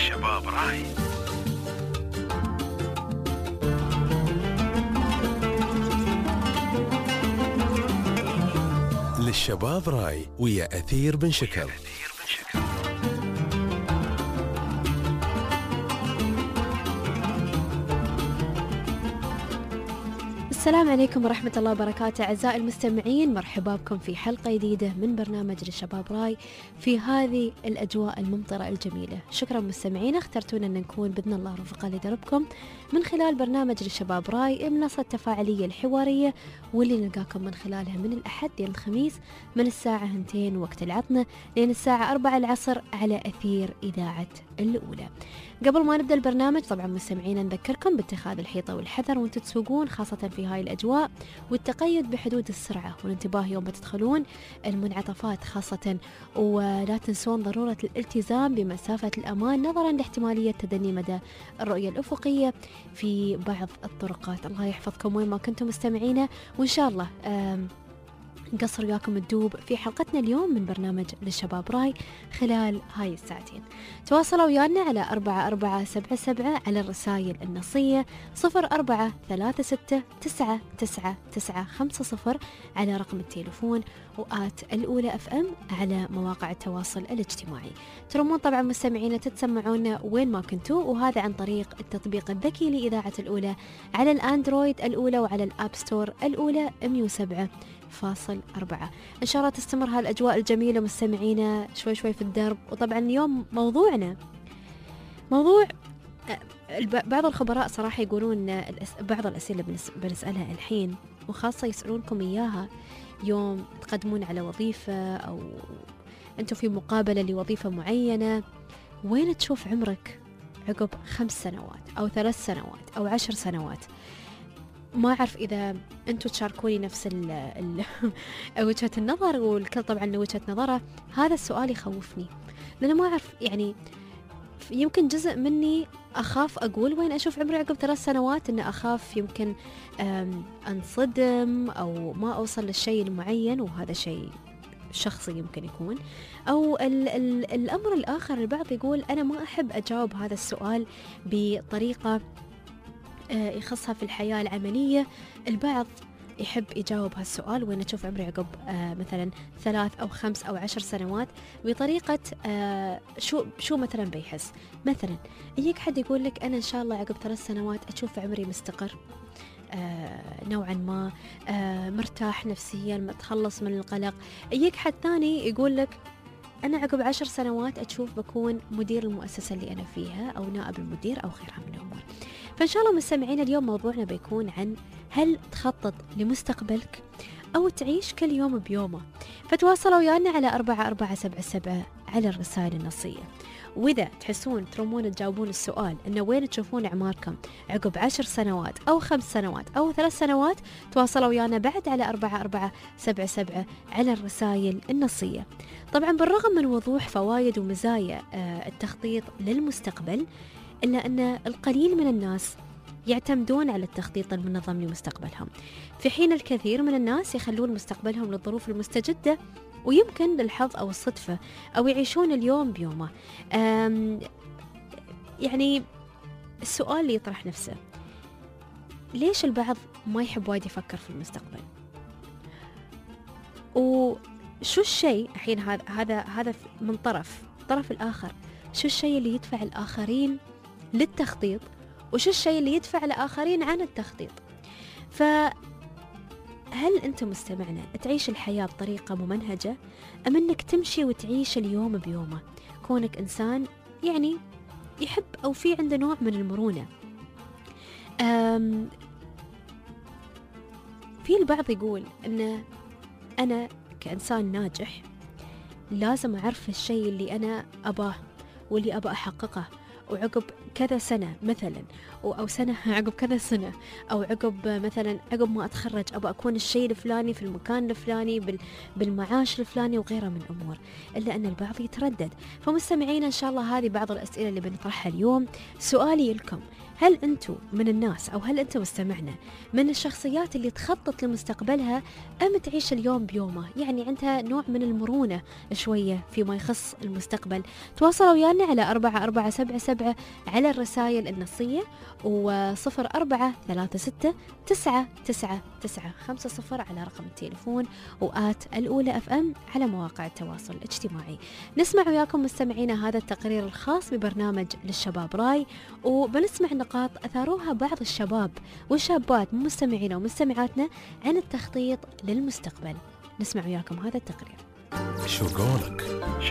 للشباب راي. للشباب راي ويا أثير بن شكر. السلام عليكم ورحمة الله وبركاته أعزائي المستمعين، مرحبا بكم في حلقة جديدة من برنامج للشباب راي في هذه الأجواء الممطرة الجميلة. شكرا مستمعين، اخترتونا أن نكون بإذن الله رفقة لدربكم من خلال برنامج للشباب راي، المنصة التفاعلية الحوارية واللي نلقاكم من خلالها من الأحد إلى الخميس من الساعة 2 وقت العطنة لين الساعة 4 العصر على أثير إذاعة الأولى. قبل ما نبدأ البرنامج طبعا مستمعين نذكركم باتخاذ الحيطة والحذر وانتم تسوقون خاصة في هاي الأجواء، والتقيد بحدود السرعة والانتباه يوم تدخلون المنعطفات خاصة، ولا تنسون ضرورة الالتزام بمسافة الأمان نظرا لاحتمالية تدني مدى الرؤية الأفقية في بعض الطرقات. الله يحفظكم وين ما كنتم مستمعين، وإن شاء الله نقصر وياكم الدوب في حلقتنا اليوم من برنامج للشباب راي خلال هاي الساعتين. تواصلوا ويانا على 4477 على الرسائل النصية 0436999950 على رقم التليفون، وآت الأولى FM على مواقع التواصل الاجتماعي. ترمون طبعا مستمعين تتسمعون وين ما كنتوا، وهذا عن طريق التطبيق الذكي لإذاعة الأولى على الأندرويد الأولى وعلى الأب ستور الأولى 107.4. إن شاء الله تستمر هالأجواء الجميلة مستمعينا شوي شوي في الدرب. وطبعا اليوم موضوعنا موضوع بعض الخبراء صراحة يقولون بعض الأسئلة بنسألها الحين، وخاصة يسألونكم إياها يوم تقدمون على وظيفة أو أنتم في مقابلة لوظيفة معينة. وين تشوف عمرك عقب 5 سنوات أو 3 سنوات أو 10 سنوات؟ ما أعرف إذا أنتوا تشاركوني نفس وجهة النظر، والكل طبعا له وجهة نظره. هذا السؤال يخوفني لأنه ما أعرف، يعني يمكن جزء مني أخاف أقول وين أشوف عمري عقب 3 سنوات، إن أخاف يمكن أنصدم أو ما أوصل للشيء المعين، وهذا شيء شخصي يمكن يكون. أو الأمر الآخر، البعض يقول أنا ما أحب أجاوب هذا السؤال بطريقة يخصها في الحياة العملية. البعض يحب يجاوب هالسؤال وين أشوف عمري عقب مثلا 3 أو 5 أو 10 سنوات بطريقة شو مثلا بيحس. مثلا يجيك حد يقول لك أنا إن شاء الله عقب 3 سنوات أشوف عمري مستقر نوعا ما، مرتاح نفسيا، متخلص من القلق. يجيك حد ثاني يقول لك أنا عقب 10 سنوات أشوف بكون مدير المؤسسة اللي أنا فيها أو نائب المدير أو غيرها من الأمور. فإن شاء الله مستمعين اليوم موضوعنا بيكون عن هل تخطط لمستقبلك أو تعيش كل يوم بيومه. فتواصلوا ويانا على 4477 على الرسائل النصية. وإذا تحسون ترمون تجاوبون السؤال إنه وين تشوفون أعماركم عقب 10 سنوات أو 5 سنوات أو 3 سنوات، تواصلوا ويانا بعد على 4477 على الرسائل النصية. طبعا بالرغم من وضوح فوائد ومزايا التخطيط للمستقبل، إلا أن القليل من الناس يعتمدون على التخطيط المنظم لمستقبلهم، في حين الكثير من الناس يخلون مستقبلهم للظروف المستجدة ويمكن للحظ أو الصدفة، أو يعيشون اليوم بيومه. يعني السؤال اللي يطرح نفسه، ليش البعض ما يحب وايد يفكر في المستقبل؟ وشو الشيء الحين هذا من الطرف الآخر، شو الشيء اللي يدفع الآخرين للتخطيط، وشو الشيء اللي يدفع الآخرين عن التخطيط؟ فهل أنت مستمعنا تعيش الحياة بطريقة ممنهجة، أم أنك تمشي وتعيش اليوم بيومه، كونك إنسان يعني يحب أو في عنده نوع من المرونة؟ في البعض يقول أن أنا كإنسان ناجح لازم أعرف الشيء اللي أنا أباه واللي أبى أحققه، وعقب كذا سنة مثلا، أو سنة عقب كذا سنة، أو عقب مثلا عقب ما أتخرج أبى أكون الشيء الفلاني في المكان الفلاني بالمعاش الفلاني وغيره من أمور. إلا أن البعض يتردد. فمستمعين إن شاء الله هذه بعض الأسئلة اللي بنطرحها اليوم. سؤالي لكم، هل أنتم من الناس أو هل أنت مستمعنا من الشخصيات اللي تخطط لمستقبلها أم تعيش اليوم بيومه؟ يعني عندها نوع من المرونة شوية فيما يخص المستقبل. تواصلوا ويانا على 4477 على الرسائل النصية، و0436 على رقم التليفون، وآت الأولى FM على مواقع التواصل الاجتماعي. نسمع وياكم مستمعينا هذا التقرير الخاص ببرنامج للشباب راي، وبنسمع نقاط أثاروها بعض الشباب والشابات مستمعينا ومستمعاتنا عن التخطيط للمستقبل. نسمع وياكم هذا التقرير. شو قولك؟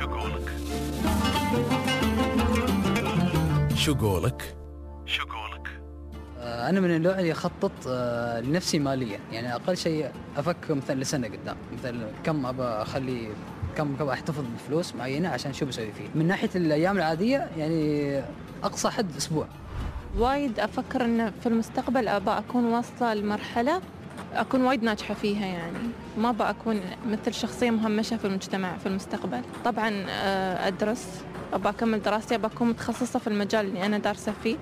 أنا من النوع اللي أخطط لنفسي ماليا، يعني أقل شيء أفكر مثلا لسنة قدام، مثلا كم أبى أخلي، كم أحتفظ بفلوس معينة عشان شو بسوي فيه. من ناحية الأيام العادية يعني أقصى حد أسبوع. وايد أفكر أن في المستقبل أبى أكون واصلة لمرحلة أكون وايد ناجحة فيها، يعني ما أبى أكون مثل شخصية مهمشة في المجتمع في المستقبل. طبعا أدرس، أبى أكمل دراستي، أبى أكون متخصصة في المجال اللي أنا دارسة فيه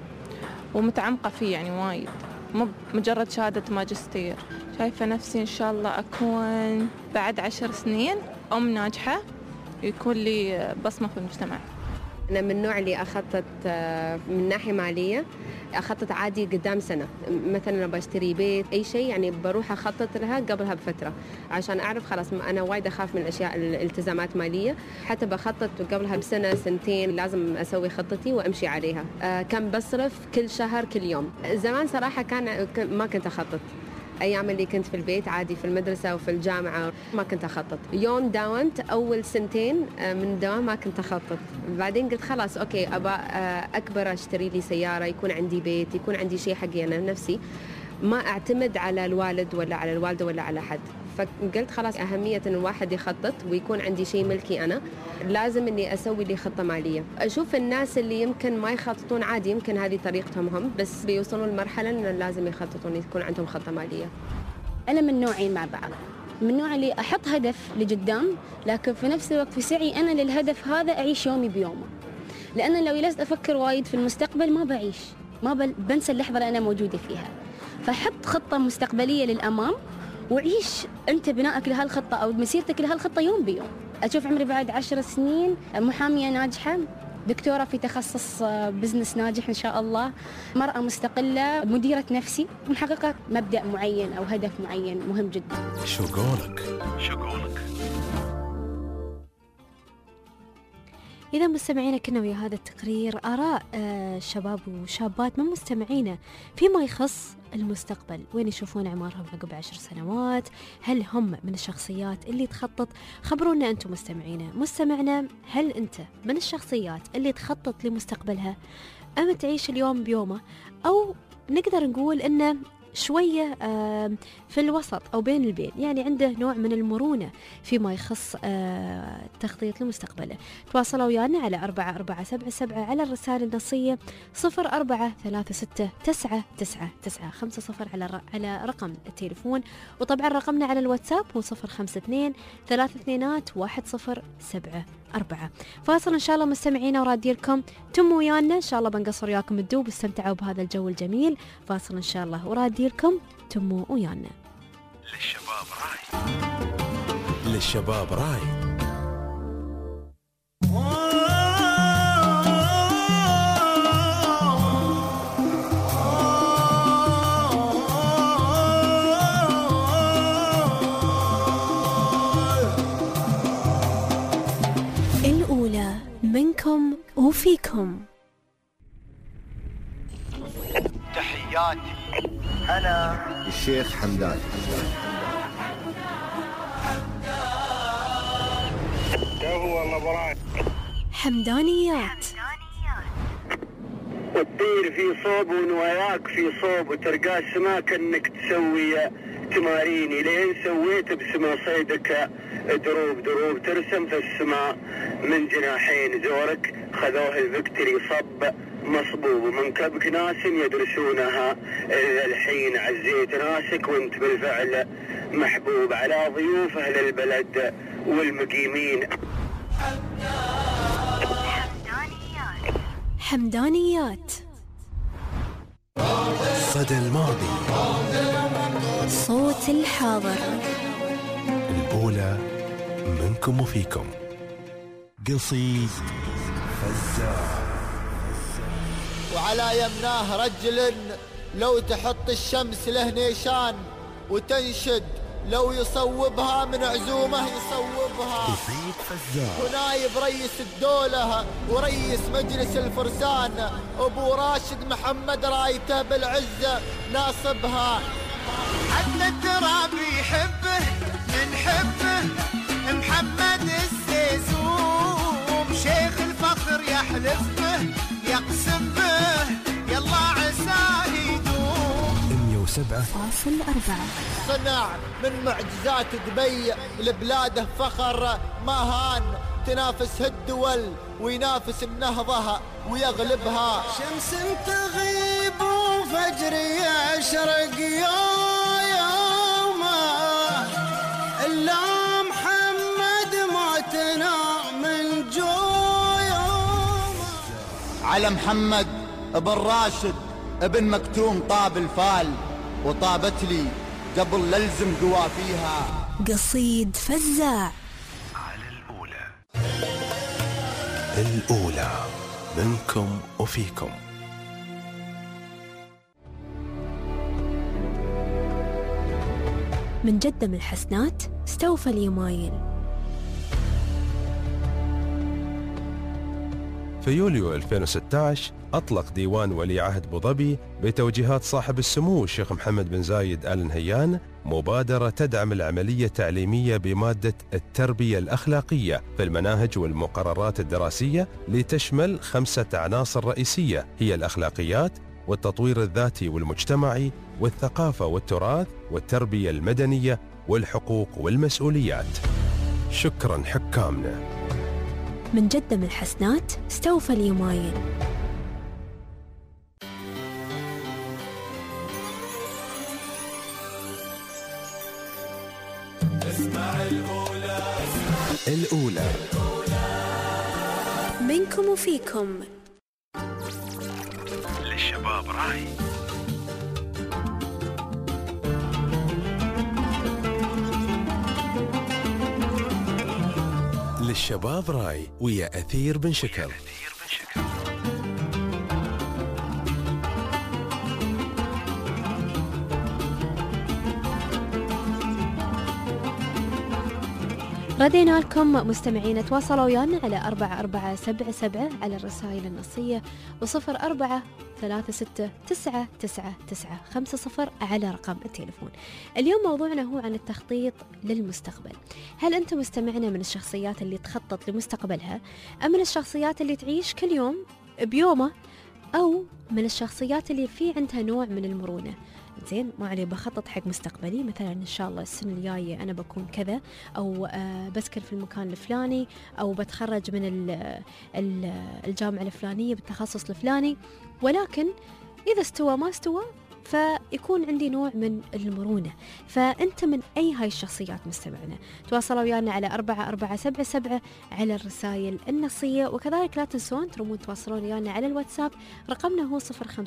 ومتعمقة فيه، يعني وايد مو مجرد شهادة ماجستير. شايفة نفسي إن شاء الله أكون بعد 10 سنين أم ناجحة يكون لي بصمة في المجتمع. أنا من النوع اللي أخطط من ناحية مالية، أخطط عادي قدام سنة. مثلا بشتري بيت أي شيء، يعني بروح أخطط لها قبلها بفترة عشان أعرف. خلاص أنا وايد أخاف من الأشياء الالتزامات مالية، حتى بخطط قبلها بسنة سنتين لازم أسوي خطتي وأمشي عليها. كم بصرف كل شهر كل يوم. زمان صراحة ما كنت أخطط. أيام اللي كنت في البيت عادي في المدرسة وفي الجامعة ما كنت أخطط. يوم داومت أول سنتين من الدوام ما كنت أخطط. بعدين قلت خلاص أوكي أبى أكبر، أشتري لي سيارة، يكون عندي بيت، يكون عندي شيء حقي أنا نفسي، ما أعتمد على الوالد ولا على الوالدة ولا على حد. فقلت خلاص أهمية إن الواحد يخطط ويكون عندي شيء ملكي أنا، لازم إني أسوي لي خطة مالية. أشوف الناس اللي يمكن ما يخططون عادي، يمكن هذه طريقتهم هم، بس بيوصلون لمرحلة إنه لازم يخططون، يكون عندهم خطة مالية. أنا من نوعين مع بعض، من نوع اللي أحط هدف لقدام، لكن في نفس الوقت في سعي أنا للهدف هذا أعيش يومي بيومه. لأن لو جلست أفكر وايد في المستقبل ما بعيش، بنسى اللحظة اللي أنا موجودة فيها. فحط خطة مستقبلية للأمام وعيش أنت بناءك لهالخطة أو مسيرتك لهالخطة يوم بيوم. أشوف عمري بعد 10 سنين محامية ناجحة، دكتورة في تخصص بزنس ناجح إن شاء الله، مرأة مستقلة، مديرة نفسي، محققة مبدأ معين أو هدف معين مهم جدا. شو قولك؟ إذا مستمعينا كنا ويا هذا التقرير آراء شباب وشابات من مستمعينا فيما يخص المستقبل، وين يشوفون أعمارهم عقب 10 سنوات، هل هم من الشخصيات اللي تخطط؟ خبرونا أنتم مستمعنا، هل أنت من الشخصيات اللي تخطط لمستقبلها أم تعيش اليوم بيومه، أو نقدر نقول أنه شوية في الوسط أو بين البين، يعني عنده نوع من المرونة فيما يخص التخطيط لمستقبله. تواصلوا ويانا على 4477 على الرسالة النصية، 0436999950 على رقم التليفون، وطبعا رقمنا على الواتساب هو 052-3221-1074. فاصل إن شاء الله مستمعينا، ورادي لكم تم ويانا إن شاء الله، بنقصر وياكم الدوب واستمتعوا بهذا الجو الجميل. فاصل إن شاء الله ورادي لكم تم ويانا. للشباب راي. الأولى منكم وفيكم. تحياتي أنا الشيخ حمدان. حمدانيات. تطير في صوب ونواياك في صوب، وترقى السما كأنك تسوي تماريني، لين سويت بسما صيدك دروب دروب ترسم في السماء من جناحين زورك، خذوه الفكتري صب مصبوب، ومن كبك ناس يدرسونها الحين، عزيت ناسك وانت بالفعل محبوب على ضيوف أهل البلد والمقيمين. حمدانيات. صدى الماضي. صوت الحاضر. الأولى منكم وفيكم. قصيد فزاع. وعلى يمناه رجل لو تحط الشمس له نيشان وتنشد لو يصوبها من عزومه يصوبها. قصيد فزاع. ونايب رئيس الدولة ورئيس مجلس الفرسان أبو راشد محمد رايته بالعزة ناصبها. حتى التراب يحبه من حبه محمد السيسوم، شيخ الفخر يحلف به يقسم به يلا عساه يدوم. 107.4 صنع من معجزات دبي لبلاده فخر ما هان، تنافس الدول وينافس النهضة ويغلبها. شمس تغيب وفجر يشرق يوم إلا محمد معتنا من جويوم. على محمد ابن راشد ابن مكتوم طاب الفال، وطابت لي قبل للزم قوافيها. قصيد فزاع. على الأولى منكم وفيكم. من جدة من الحسنات استوفى اليمايل. في يوليو 2016 أطلق ديوان ولي عهد أبو ظبي بتوجيهات صاحب السمو الشيخ محمد بن زايد آل نهيان مبادرة تدعم العملية التعليمية بمادة التربية الأخلاقية في المناهج والمقررات الدراسية، لتشمل 5 عناصر رئيسية هي الأخلاقيات والتطوير الذاتي والمجتمعي والثقافة والتراث والتربية المدنية والحقوق والمسؤوليات. شكرا حكامنا. من جدة من الحسنات استوفى اليمايل. اسمع الأولى منكم وفيكم. للشباب راي. للشباب راي ويا أثير بن شكل. ردينا لكم مستمعين، تواصلوا ويانا على 4477 على الرسائل النصية و0436999950 على رقم التليفون. اليوم موضوعنا هو عن التخطيط للمستقبل. هل أنت مستمعنا من الشخصيات اللي تخطط لمستقبلها، أم من الشخصيات اللي تعيش كل يوم بيومه، أو من الشخصيات اللي في عندها نوع من المرونة؟ زين، ما علي بخطط حق مستقبلي، مثلا إن شاء الله السنة الجاية أنا بكون كذا، أو بسكن في المكان الفلاني، أو بتخرج من الجامعة الفلانية بالتخصص الفلاني، ولكن إذا استوى ما استوى فيكون عندي نوع من المرونة. فأنت من أي هاي الشخصيات مستمعنا؟ تواصلوا ويانا على 4477 على الرسائل النصية، وكذلك لا تنسون ترمون تواصلون ويانا على الواتساب، رقمنا هو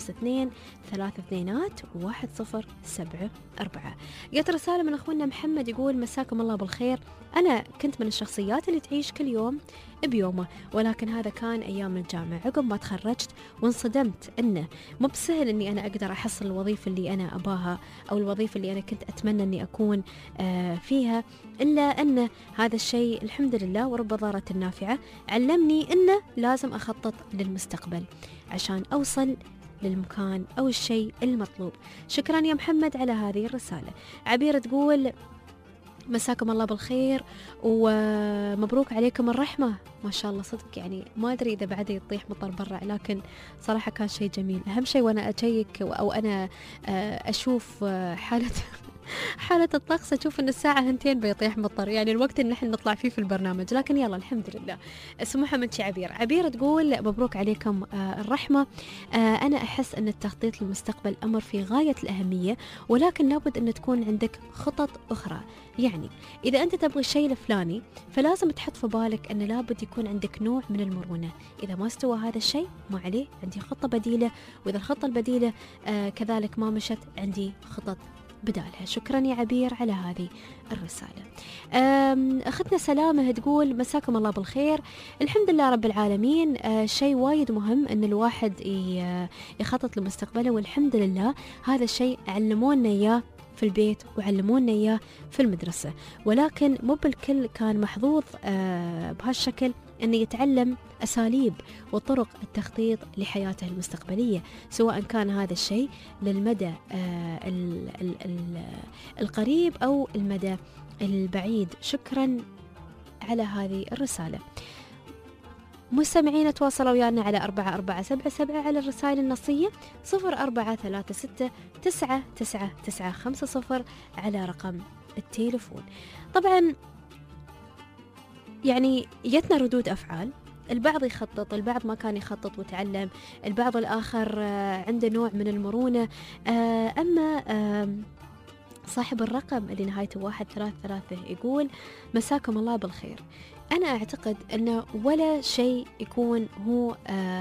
052-32-1074. جت رسالة من أخونا محمد يقول: مساكم الله بالخير، أنا كنت من الشخصيات اللي تعيش كل يوم بيومه، ولكن هذا كان أيام الجامعة. عقب ما تخرجت وانصدمت أنه مو بسهل أني أنا أقدر أحصل الوظيفة اللي أنا أباها أو الوظيفة اللي أنا كنت أتمنى أني أكون فيها، إلا أن هذا الشيء الحمد لله ورب ضارة النافعة علمني أنه لازم أخطط للمستقبل عشان أوصل للمكان أو الشيء المطلوب. شكرا يا محمد على هذه الرسالة. عبير تقول: مساكم الله بالخير ومبروك عليكم الرحمة. ما شاء الله صدق، يعني ما أدري إذا بعد يطيح مطر برا، لكن صراحة كان شيء جميل. أهم شيء وأنا أشيك أو أنا أشوف حالة حالة الطقس أشوف أن الساعة 2 بيطيح مطر، يعني الوقت اللي نحن نطلع فيه في البرنامج، لكن يلا الحمد لله. سموحة من عبير تقول مبروك عليكم الرحمة. أنا أحس أن التخطيط للمستقبل أمر في غاية الأهمية، ولكن لابد أن تكون عندك خطط أخرى. يعني إذا أنت تبغي الشيء الفلاني فلازم تحط في بالك أن لابد يكون عندك نوع من المرونة. إذا ما استوى هذا الشيء ما عليه، عندي خطة بديلة، وإذا الخطة البديلة كذلك ما مشت، عندي خطط بدالها. شكرا يا عبير على هذه الرسالة. أخذنا سلامة تقول مساكم الله بالخير، الحمد لله رب العالمين. شيء وايد مهم أن الواحد يخطط لمستقبله، والحمد لله هذا الشيء علمونا إياه في البيت وعلمونا إياه في المدرسة، ولكن مو بالكل كان محظوظ بهالشكل أن يتعلم أساليب وطرق التخطيط لحياته المستقبلية، سواء كان هذا الشيء للمدى القريب أو المدى البعيد. شكرا على هذه الرسالة. مستمعين تواصلوا ويانا على 4477 على الرسائل النصية، 0436999950 على رقم التليفون. طبعا يعني يتنا ردود أفعال، البعض يخطط، البعض ما كان يخطط وتعلم، البعض الآخر عنده نوع من المرونة. أما صاحب الرقم اللي نهايته 133 يقول مساكم الله بالخير. أنا أعتقد أنه ولا شيء يكون هو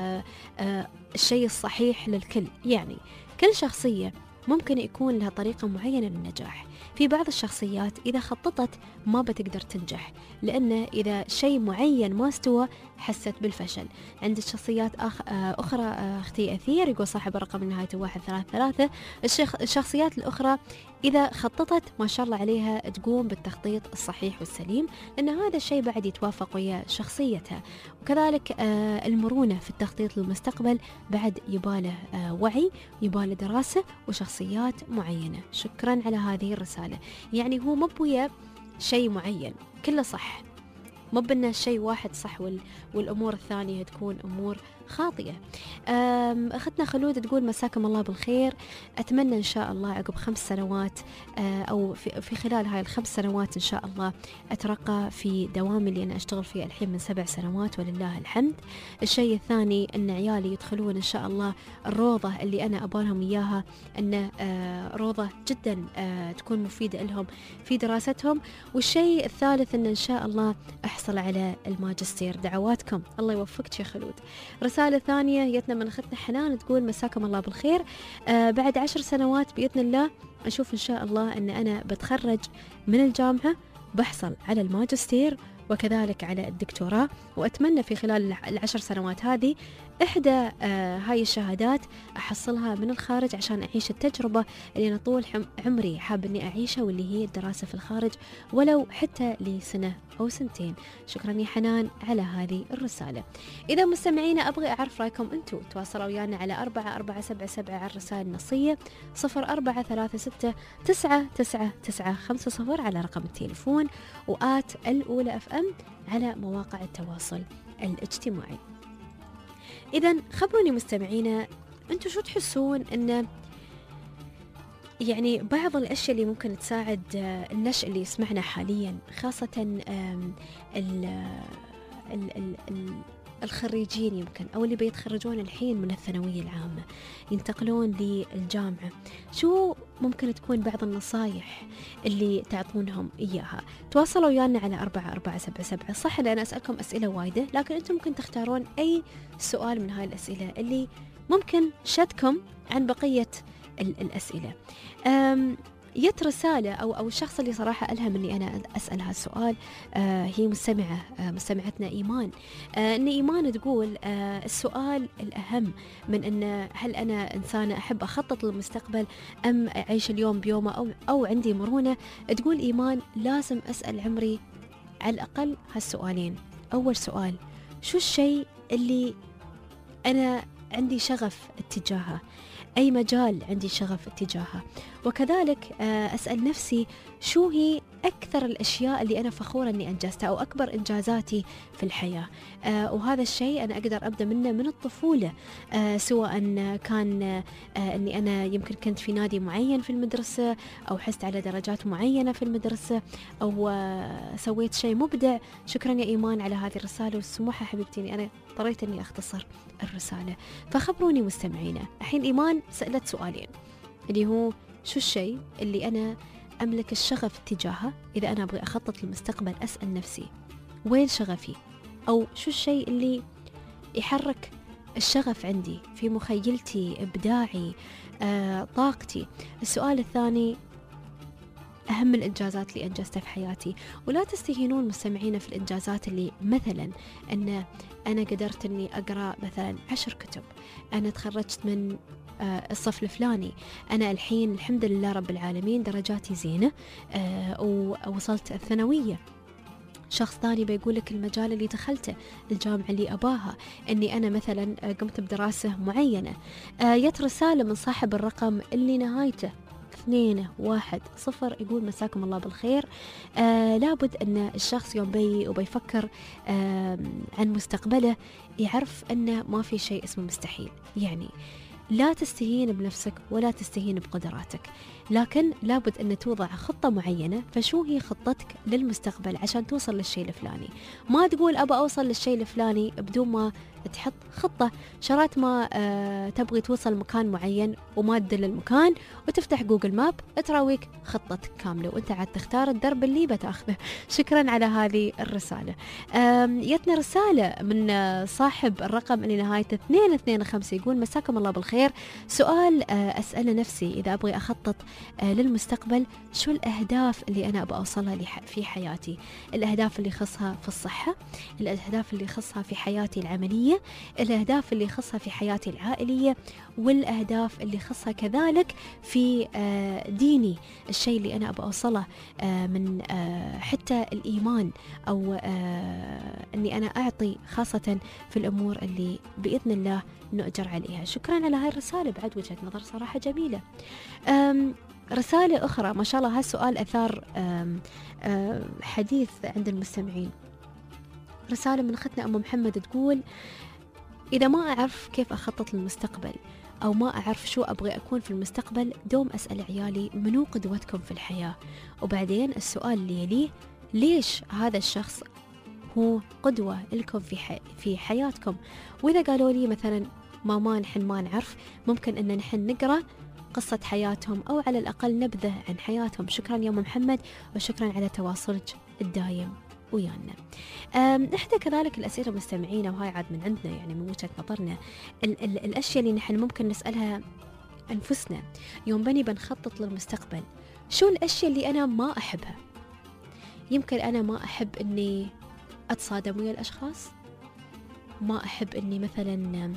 الشيء الصحيح للكل، يعني كل شخصية ممكن يكون لها طريقة معينة للنجاح. في بعض الشخصيات إذا خططت ما بتقدر تنجح، لأن إذا شيء معين ما استوى حست بالفشل. عند الشخصيات أخرى أختي أثير يقول صاحب الرقم نهايته 133، الشخصيات الأخرى إذا خططت ما شاء الله عليها تقوم بالتخطيط الصحيح والسليم، لأن هذا الشيء بعد يتوافق ويا شخصيتها. وكذلك المرونة في التخطيط للمستقبل بعد يباله وعي، يباله دراسة وشخصيات معينة. شكرا على هذه الرسالة. يعني هو مو بويا شيء معين، كله صح، مو بأنه شيء واحد صح والأمور الثانية تكون أمور خاطئة. أختنا خلود تقول مساكم الله بالخير، أتمنى إن شاء الله عقب 5 سنوات أو في خلال هاي ال5 سنوات إن شاء الله أترقى في دوامي اللي أنا أشتغل فيه الحين من 7 سنوات ولله الحمد. الشيء الثاني أن عيالي يدخلون إن شاء الله الروضة اللي أنا أبالهم إياها، أن روضة جدا تكون مفيدة لهم في دراستهم. والشيء الثالث أن إن شاء الله أحصل على الماجستير. دعواتكم، الله يوفقك يا خلود. رسالة ثانية يتنا من أختنا حنان تقول مساكم الله بالخير، بعد 10 سنوات بإذن الله أشوف إن شاء الله أن أنا بتخرج من الجامعة، بحصل على الماجستير وكذلك على الدكتوراه، وأتمنى في خلال 10 سنوات هذه إحدى هاي الشهادات أحصلها من الخارج عشان أعيش التجربة اللي أنا طول عمري حاب أني أعيشها، واللي هي الدراسة في الخارج ولو حتى لسنة أو سنتين. شكرا يا حنان على هذه الرسالة. إذا مستمعينا أبغي أعرف رأيكم أنتوا، تواصلوا ويانا على 4477 على الرسائل النصية، 0436999950 على رقم التليفون، وآت الأولى FM على مواقع التواصل الاجتماعي. إذن خبروني مستمعينا أنتوا شو تحسون أن يعني بعض الأشياء اللي ممكن تساعد النشء اللي يسمعنا حاليا، خاصة الخريجين يمكن أو اللي بيتخرجون الحين من الثانوية العامة ينتقلون للجامعة، شو ممكن تكون بعض النصايح اللي تعطونهم إياها؟ تواصلوا ويانا على 4477. صح أن أنا أسألكم أسئلة وايدة، لكن أنتم ممكن تختارون أي سؤال من هاي الأسئلة اللي ممكن شدكم عن بقية الأسئلة. يت رسالة أو الشخص اللي صراحة ألهم أني أنا أسأل هالسؤال، هي مستمعتنا إيمان. أن إيمان تقول السؤال الأهم من أن هل أنا إنسانة أحب أخطط للمستقبل أم أعيش اليوم بيومه أو عندي مرونة. تقول إيمان لازم أسأل عمري على الأقل هالسؤالين. أول سؤال، شو الشيء اللي أنا عندي شغف اتجاهه، أي مجال عندي شغف اتجاهه، وكذلك أسأل نفسي شو هي أكثر الأشياء اللي أنا فخورة أني أنجزتها أو أكبر إنجازاتي في الحياة. وهذا الشيء أنا أقدر أبدأ منه من الطفولة، سواء كان أني أنا يمكن كنت في نادي معين في المدرسة، أو حست على درجات معينة في المدرسة، أو سويت شيء مبدع. شكرا يا إيمان على هذه الرسالة والسموحة حبيبتيني، أنا اضطريت أني أختصر الرسالة. فخبروني مستمعينا. الحين إيمان سألت سؤالين، اللي هو شو الشيء اللي أنا أملك الشغف تجاهه؟ إذا أنا أبغى أخطط للمستقبل أسأل نفسي وين شغفي، أو شو الشيء اللي يحرك الشغف عندي في مخيلتي، إبداعي، طاقتي. السؤال الثاني، أهم الإنجازات اللي أنجزتها في حياتي. ولا تستهينون مستمعين في الإنجازات اللي مثلا أن أنا قدرت أني أقرأ مثلا 10 كتب، أنا تخرجت من الصف الفلاني، أنا الحين الحمد لله رب العالمين درجاتي زينة، ووصلت الثانوية. شخص ثاني بيقول لك المجال اللي دخلته، الجامعة اللي أباها، أني أنا مثلا قمت بدراسة معينة. جت رسالة من صاحب الرقم اللي نهايته 210، يقول مساكم الله بالخير. لابد أن الشخص يوم وبيفكر عن مستقبله يعرف أن ما في شيء اسمه مستحيل. يعني لا تستهين بنفسك ولا تستهين بقدراتك، لكن لابد أن توضع خطة معينة. فشو هي خطتك للمستقبل عشان توصل للشيء الفلاني؟ ما تقول أبى أوصل للشيء الفلاني بدون ما تحط خطة. شرات ما تبغي توصل مكان معين وما تدل المكان، وتفتح جوجل ماب تراويك خطتك كاملة وانت عاد تختار الدرب اللي بتاخذه. شكرا على هذه الرسالة. جتنا رسالة من صاحب الرقم اللي نهايته 225، يقول مساكم الله بالخير. سؤال أسأل نفسي إذا أبغي أخطط للمستقبل، شو الأهداف اللي أنا أبغى أوصلها في حياتي؟ الأهداف اللي خصها في الصحة، الأهداف اللي خصها في حياتي العملية، الأهداف اللي خصها في حياتي العائلية، والأهداف اللي خصها كذلك في ديني، الشيء اللي أنا أبغى أوصله من حتى الإيمان، أو أني أنا أعطي خاصة في الأمور اللي بإذن الله نؤجر عليها. شكرا على هاي الرسالة، بعد وجهة نظر صراحة جميلة. رسالة أخرى، ما شاء الله هالسؤال أثار حديث عند المستمعين. رسالة من أختنا أم محمد تقول إذا ما أعرف كيف أخطط للمستقبل أو ما أعرف شو أبغي أكون في المستقبل، دوم أسأل عيالي منو قدوتكم في الحياة، وبعدين السؤال اللي يليه ليش هذا الشخص هو قدوة لكم في حياتكم. وإذا قالوا لي مثلا ماما نحن ما نعرف، ممكن أن نحن نقرأ قصة حياتهم أو على الأقل نبذة عن حياتهم. شكرا يا أم محمد، وشكرا على تواصلك الدايم ويانا. إحدى كذلك الأسئلة مستمعين، وهاي عاد من عندنا يعني من وجهة نظرنا، الأشياء اللي نحن ممكن نسألها أنفسنا يوم بنخطط للمستقبل. شو الأشياء اللي أنا ما أحبها؟ يمكن أنا ما أحب أني أتصادم ويا الأشخاص، ما أحب أني مثلا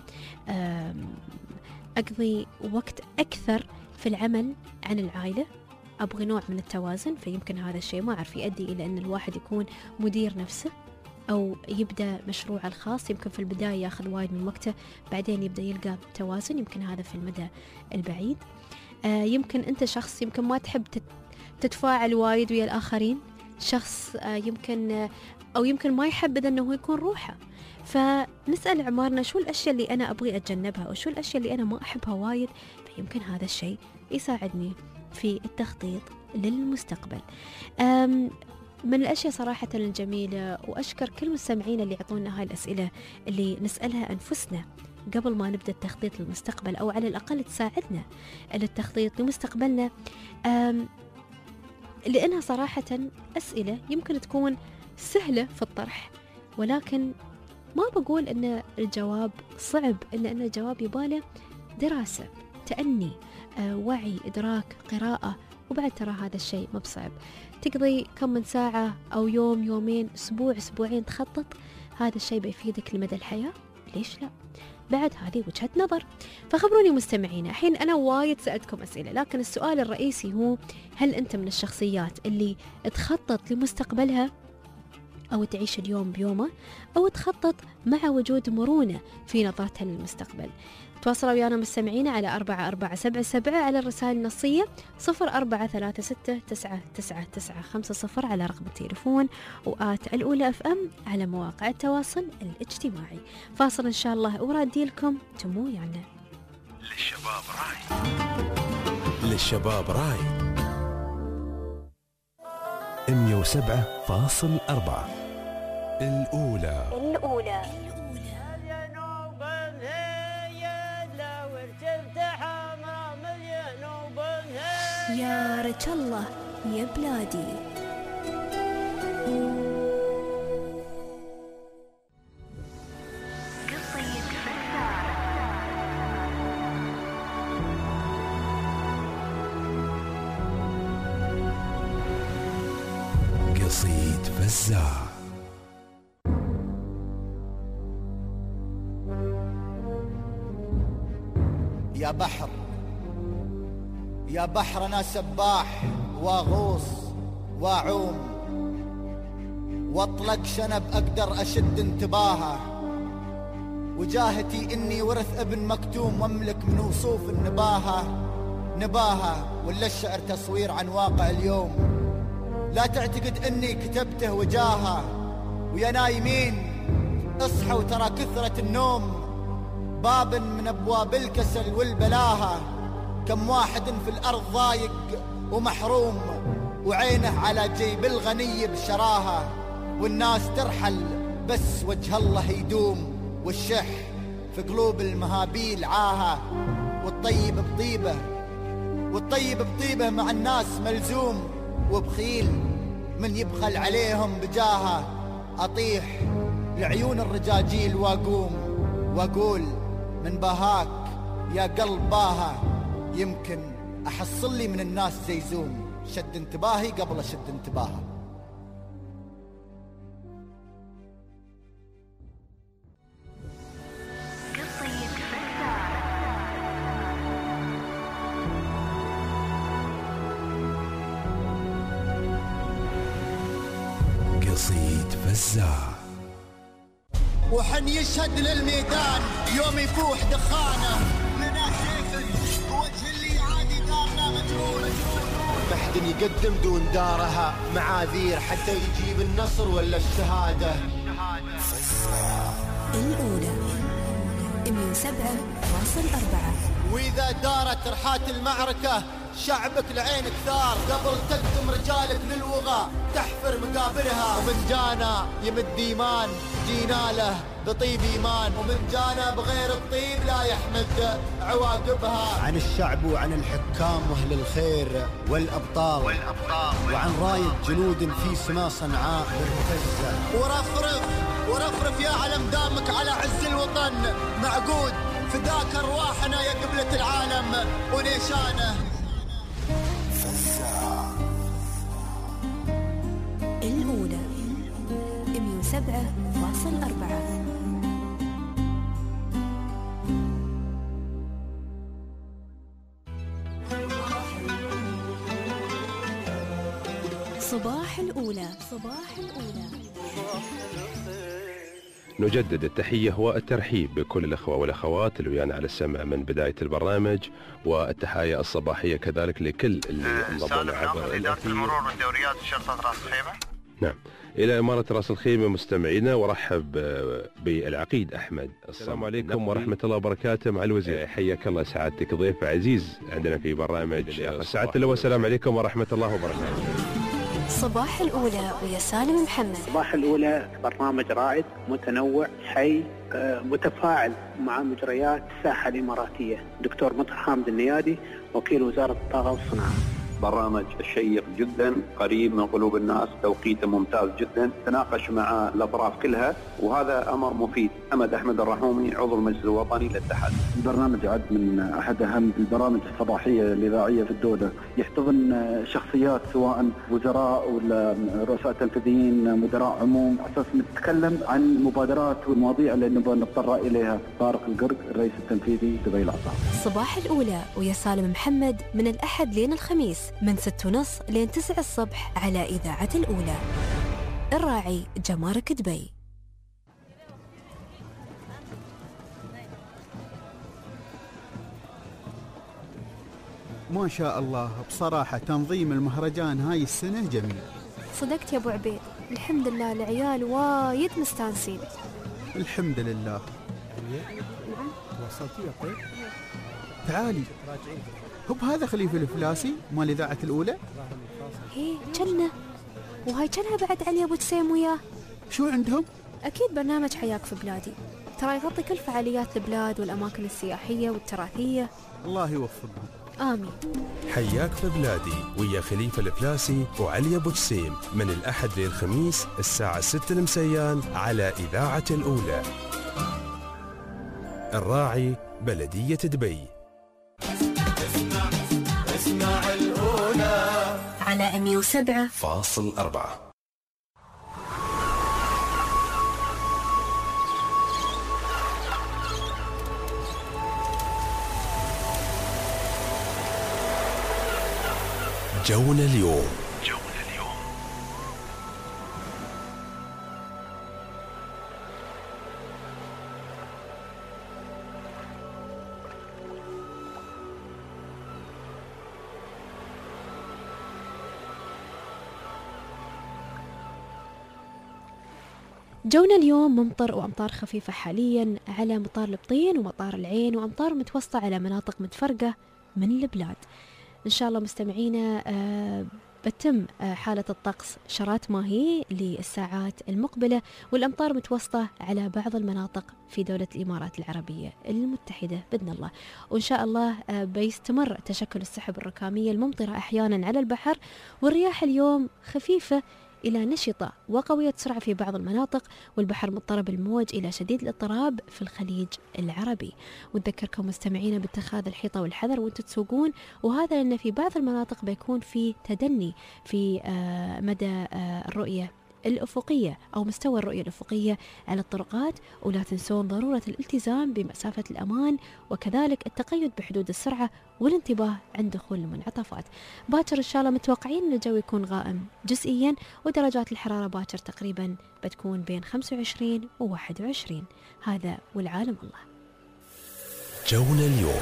أقضي وقت أكثر في العمل عن العائلة، أبغى نوع من التوازن. فيمكن هذا الشيء ما أعرف يؤدي إلى أن الواحد يكون مدير نفسه أو يبدأ مشروع الخاص. يمكن في البداية ياخذ وايد من وقته، بعدين يبدأ يلقى توازن. يمكن هذا في المدى البعيد. يمكن أنت شخص يمكن ما تحب تتفاعل وايد ويا الآخرين، شخص يمكن ما يحب أنه يكون روحه. فنسأل عمارنا شو الأشياء اللي أنا أبغي أتجنبها، أو شو الأشياء اللي أنا ما أحبها وايد، فيمكن هذا الشيء يساعدني في التخطيط للمستقبل. من الأشياء صراحة الجميلة، وأشكر كل مستمعين اللي يعطونا هاي الأسئلة اللي نسألها أنفسنا قبل ما نبدأ التخطيط للمستقبل، أو على الأقل تساعدنا للتخطيط لمستقبلنا، لأنها صراحة أسئلة يمكن تكون سهلة في الطرح، ولكن ما بقول أن الجواب صعب، إلا أن الجواب يباله دراسة، تأني، وعي، إدراك، قراءة. وبعد ترى هذا الشيء ما بصعب، تقضي كم من ساعة أو يوم، يومين، أسبوع، أسبوعين تخطط، هذا الشيء بيفيدك لمدى الحياة. ليش لا؟ بعد هذه وجهة نظر. فخبروني مستمعين. الحين أنا وايد سألتكم أسئلة، لكن السؤال الرئيسي هو هل أنت من الشخصيات اللي تخطط لمستقبلها أو تعيش اليوم بيومه، أو تخطط مع وجود مرونة في نظرتها للمستقبل. تواصلوا ويانا مستمعينا على 4477 على الرسائل النصية 0436999950 على رقم التليفون، وآت الأولى FM على مواقع التواصل الاجتماعي. فاصل إن شاء الله ورادي لكم تمو يعني. للشباب راي، للشباب راي 107.4 الأولى. يا رجل الله يا بلادي. قصيد فزاع. يا بحر يا بحر أنا سباح واغوص واعوم، واطلق شنب أقدر أشد انتباهه، وجاهتي إني ورث ابن مكتوم واملك من وصوف نباهة ولا الشعر تصوير عن واقع اليوم. لا تعتقد إني كتبته وجاهه، ويا نايمين اصحوا ترى كثرة النوم باب من أبواب الكسل والبلاهة. كم واحد في الأرض ضايق ومحروم، وعينه على جيب الغني بشراهة، والناس ترحل بس وجه الله يدوم، والشح في قلوب المهابيل عاهة. والطيب بطيبه مع الناس ملزوم، وبخيل من يبخل عليهم بجاهه. أطيح لعيون الرجاجيل واقول من باهاك يا قلب باها، يمكن أحصل لي من الناس زيزوم، شد انتباهي قبل أشد انتباهه. قصيد فزاع. وحن يشهد للميدان يوم يفوح دخانه، لنا سيف وجه اللي عادي دارنا مجرور. محد يقدم دون دارها معاذير حتى يجيب النصر ولا الشهادة. الأولى 107.4. وإذا دارت رحات المعركة شعبك لعينك ثار، قبل تقدم رجالك للوغى تحفر مقابرها. ومن جانا يمد إيمان جينا له بطيب إيمان، ومن جانا بغير الطيب لا يحمد عواقبها. عن الشعب وعن الحكام وأهل الخير والأبطال وعن راية جنود في سما صنعاء مرتزة. ورفرف يا علم دامك على عز الوطن معقود، فداك أرواحنا يا قبلة العالم ونيشانه. الأولى 107.4. صباح الأولى. نجدد التحية والترحيب بكل الأخوة والأخوات اللي ويانا على السمع من بداية البرنامج، والتحايا الصباحية كذلك لكل اللي انضموا عبر الأثير. المرور والدوريات شرطة راس الخيمة. نعم، إلى إمارة راس الخيمة مستمعينا، ورحب بالعقيد أحمد. السلام عليكم ورحمة الله وبركاته مع الوزير. حياك الله سعادتك، ضيف عزيز عندنا في برنامج سعادة اللواء. السلام عليكم ورحمة الله وبركاته. صباح الأولى ويا سالم محمد. صباح الأولى برنامج رائد متنوع حي متفاعل مع مجريات الساحة الإماراتية. دكتور مطر حامد النيادي وكيل وزارة الطاقة والصناعة. برنامج شيق جدا، قريب من قلوب الناس، توقيته ممتاز جدا، تناقش مع الأطراف كلها، وهذا أمر مفيد. أحمد الرحومي، عضو المجلس الوطني للاتحاد. البرنامج يعد من أحد أهم البرامج الصباحية الإذاعية في الدولة، يحتضن شخصيات سواء وزراء ولا رؤساء تنفيذيين، مدراء عموم، أساس نتكلم عن مبادرات والمواضيع اللي نبغى نتطرق إليها. طارق القرق، الرئيس التنفيذي دبي العصا. صباح الأولى ويا سالم محمد من الأحد لين الخميس من 6:30 لين 9 الصبح على إذاعة الأولى. الراعي جمارك دبي. ما شاء الله، بصراحة تنظيم المهرجان هاي السنة جميل. صدقت يا أبو عبيد، الحمد لله العيال وايد مستانسين. الحمد لله. نعم. وصلتي يا طيب؟ تعالي. هب هذا خليفة الفلاسي مال إذاعة الأولى؟ هي جنة، وهاي جنة بعد علي أبو جسيم وياه. شو عندهم؟ أكيد برنامج حياك في بلادي، ترى يغطي كل فعاليات البلاد والأماكن السياحية والتراثية. الله يوفقهم. آمين. حياك في بلادي ويا خليفة الفلاسي وعلي أبو جسيم من الأحد للخميس الساعة 6 المسيان على إذاعة الأولى. الراعي بلدية دبي. اسمع الأولى على 107.4. جونا اليوم. جونا اليوم ممطر وأمطار خفيفة حاليا على مطار البطين ومطار العين، وأمطار متوسطة على مناطق متفرقة من البلاد. إن شاء الله مستمعينا بتم حالة الطقس شرات ماهي للساعات المقبلة، والأمطار متوسطة على بعض المناطق في دولة الإمارات العربية المتحدة بإذن الله. وإن شاء الله بيستمر تشكل السحب الركامية الممطرة أحيانا على البحر، والرياح اليوم خفيفة إلى نشطة وقوية سرعة في بعض المناطق، والبحر مضطرب الموج إلى شديد الاضطراب في الخليج العربي. ونذكركم مستمعينا باتخاذ الحيطة والحذر وانتم تسوقون، وهذا لأن في بعض المناطق بيكون في تدني في مدى الرؤية الأفقية أو مستوى الرؤية الأفقية على الطرقات. ولا تنسون ضرورة الالتزام بمسافة الأمان، وكذلك التقيد بحدود السرعة والانتباه عند دخول المنعطفات. باكر إن شاء الله متوقعين أن الجو يكون غائم جزئيا، ودرجات الحرارة باكر تقريبا بتكون بين 25 و 21. هذا والعالم الله. جونا اليوم.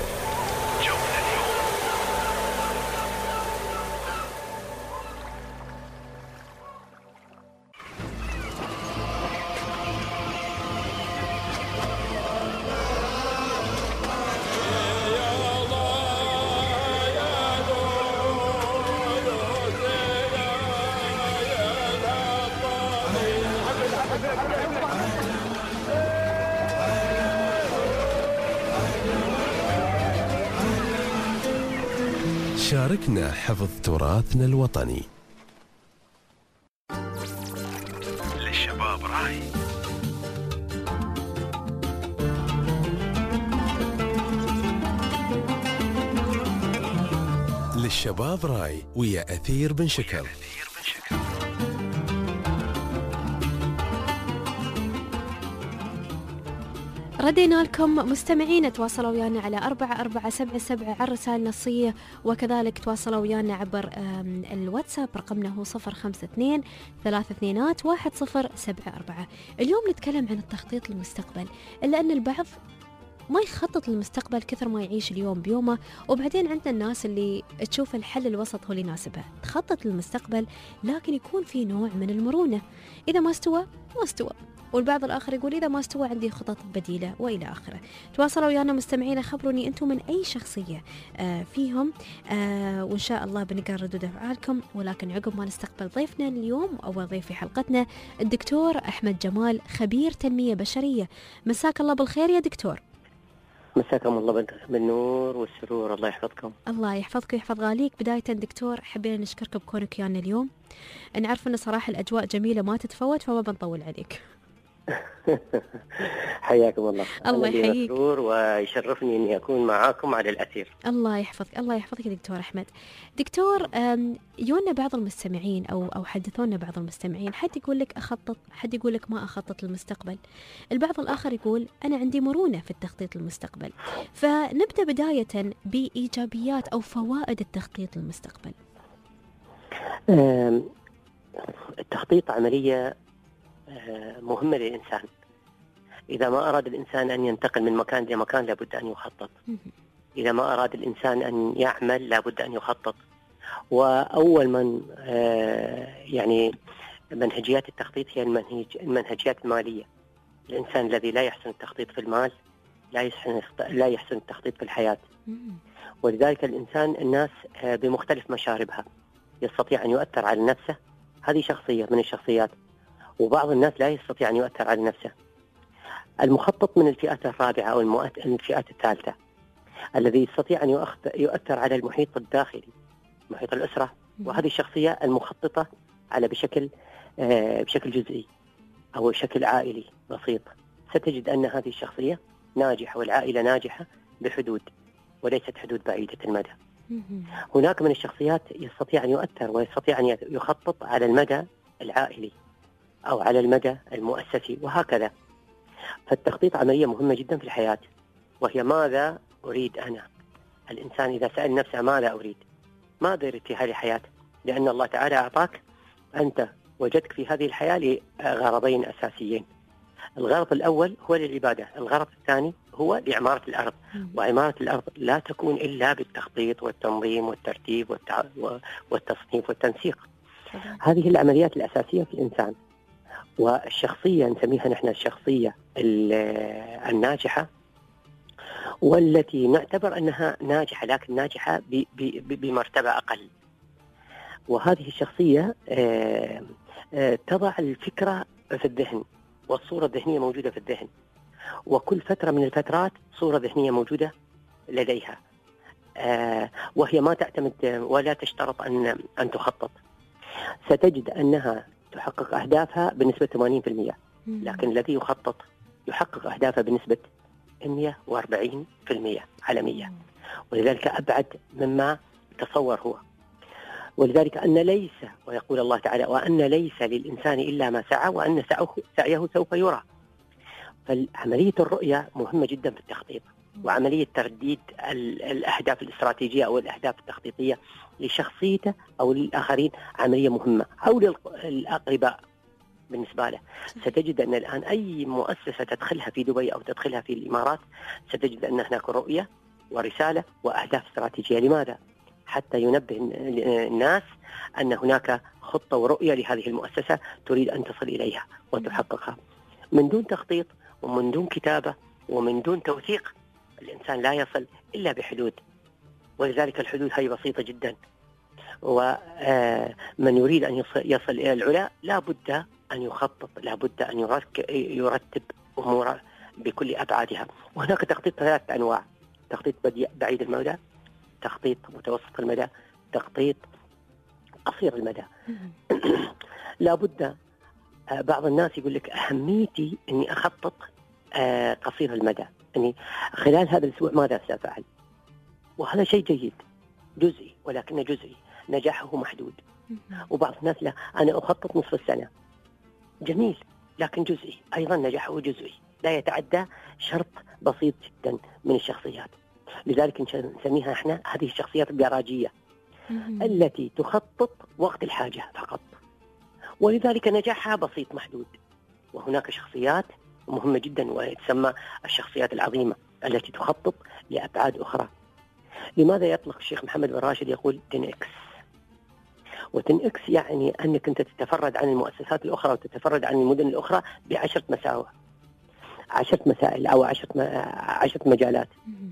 شاركنا حفظ تراثنا الوطني. للشباب راعي. للشباب راعي ويا أثير بن شكر. ردينا لكم مستمعين، تواصلوا ويانا على 4477 على الرسائل النصية، وكذلك تواصلوا ويانا عبر الواتساب، رقمنا هو 052 321 1074. اليوم نتكلم عن التخطيط للمستقبل، إلا أن البعض ما يخطط للمستقبل كثر ما يعيش اليوم بيومه. وبعدين عندنا الناس اللي تشوف الحل الوسط هو اللي يناسبها، تخطط للمستقبل لكن يكون في نوع من المرونة، إذا ما استوى ما استوى. والبعض الآخر يقول إذا ما استوى عندي خطط بديلة وإلى آخره. تواصلوا ويانا مستمعين، خبروني أنتم من أي شخصية فيهم، وإن شاء الله بنقرأ ردود أفعالكم. ولكن عقب ما نستقبل ضيفنا اليوم، أول ضيف في حلقتنا الدكتور أحمد جمال، خبير تنمية بشرية. مساك الله بالخير يا دكتور. مساكم الله بالنور والسرور، الله يحفظكم. الله يحفظك ويحفظ غاليك. بداية دكتور حبينا نشكرك بكونك ويانا اليوم. نعرف أن صراحة الأجواء جميلة ما تتفوت، فما بنطول عليك. حياكم الله. الله يحييك. مسرور ويشرفني اني اكون معاكم على الاثير. الله يحفظك، الله يحفظك يا دكتور احمد. دكتور، يونا بعض المستمعين او حدثونا بعض المستمعين، حد يقول لك اخطط، حد يقول لك ما اخطط للمستقبل، البعض الاخر يقول انا عندي مرونة في التخطيط للمستقبل. فنبدا بداية بايجابيات او فوائد التخطيط للمستقبل. التخطيط عملية مهمة للإنسان. إذا ما أراد الإنسان أن ينتقل من مكان إلى مكان لابد أن يخطط. إذا ما أراد الإنسان أن يعمل لابد أن يخطط. وأول من يعني منهجيات التخطيط هي المنهجيات المالية. الإنسان الذي لا يحسن التخطيط في المال لا يحسن التخطيط في الحياة. ولذلك الناس بمختلف مشاربها يستطيع أن يؤثر على نفسه، هذه شخصية من الشخصيات، وبعض الناس لا يستطيع أن يؤثر على نفسه. المخطط من الفئات الرابعة أو الفئات الثالثة، الذي يستطيع أن يؤثر على المحيط الداخلي، محيط الأسرة، وهذه الشخصية المخططة على بشكل جزئي أو بشكل عائلي بسيط. ستجد أن هذه الشخصية ناجحة والعائلة ناجحة بحدود وليست حدود بعيدة المدى. هناك من الشخصيات يستطيع أن يؤثر ويستطيع أن يخطط على المدى العائلي أو على المدى المؤسسي وهكذا. فالتخطيط عملية مهمة جدا في الحياة، وهي ماذا أريد أنا. الإنسان إذا سأل نفسه ماذا أريد، ماذا أريد في هذه الحياة، لأن الله تعالى أعطاك، أنت وجدك في هذه الحياة لغرضين أساسيين. الغرض الأول هو للعبادة، الغرض الثاني هو لعمارة الأرض. وعمارة الأرض لا تكون إلا بالتخطيط والتنظيم والترتيب والتصنيف والتنسيق. هذه العمليات الأساسية في الإنسان. والشخصية نسميها نحن الشخصية الناجحة، والتي نعتبر أنها ناجحة لكن ناجحة بمرتبة أقل. وهذه الشخصية تضع الفكرة في الذهن، والصورة الذهنية موجودة في الذهن، وكل فترة من الفترات صورة ذهنية موجودة لديها، وهي ما تعتمد ولا تشترط أن تخطط. ستجد أنها تحقق أهدافها بنسبة 80%، لكن الذي يخطط يحقق أهدافها بنسبة 140% على 100، ولذلك أبعد مما تصور هو. ولذلك أن ليس، ويقول الله تعالى وأن ليس للإنسان إلا ما سعى وأن سعيه سوف يرى. فعملية الرؤية مهمة جدا في التخطيط، وعملية ترديد الأهداف الاستراتيجية أو الأهداف التخطيطية لشخصيته أو للآخرين عملية مهمة، أو للأقرباء بالنسبة له. ستجد أن الآن أي مؤسسة تدخلها في دبي أو تدخلها في الإمارات ستجد أن هناك رؤية ورسالة وأهداف استراتيجية. لماذا؟ حتى ينبه الناس أن هناك خطة ورؤية لهذه المؤسسة تريد أن تصل إليها وتحققها. من دون تخطيط ومن دون كتابة ومن دون توثيق الإنسان لا يصل إلا بحدود، ولذلك الحدود هي بسيطة جدا. ومن يريد أن يصل إلى العلا لا بد أن يخطط، لا بد أن يرتب أموره بكل أبعادها. وهناك تخطيط 3 أنواع: تخطيط بعيد المدى، تخطيط متوسط المدى، تخطيط قصير المدى. لا بد. بعض الناس يقول لك أهميتي أني أخطط قصير المدى، أني خلال هذا الأسبوع ماذا سأفعل، وهذا شيء جيد جزئي، ولكنه جزئي نجاحه محدود. وبعض الناس لا، أنا أخطط نصف السنة، جميل لكن جزئي، أيضا نجاحه جزئي لا يتعدى شرط بسيط جدا من الشخصيات. لذلك نسميها احنا هذه الشخصيات الجراجية التي تخطط وقت الحاجة فقط، ولذلك نجاحها بسيط محدود. وهناك شخصيات مهمة جدا وتسمى الشخصيات العظيمة التي تخطط لأبعاد أخرى. لماذا يطلق الشيخ محمد بن راشد يقول 10X؟ و10X يعني أنك أنت تتفرد عن المؤسسات الأخرى وتتفرد عن المدن الأخرى ب10 مسائل أو 10 مجالات.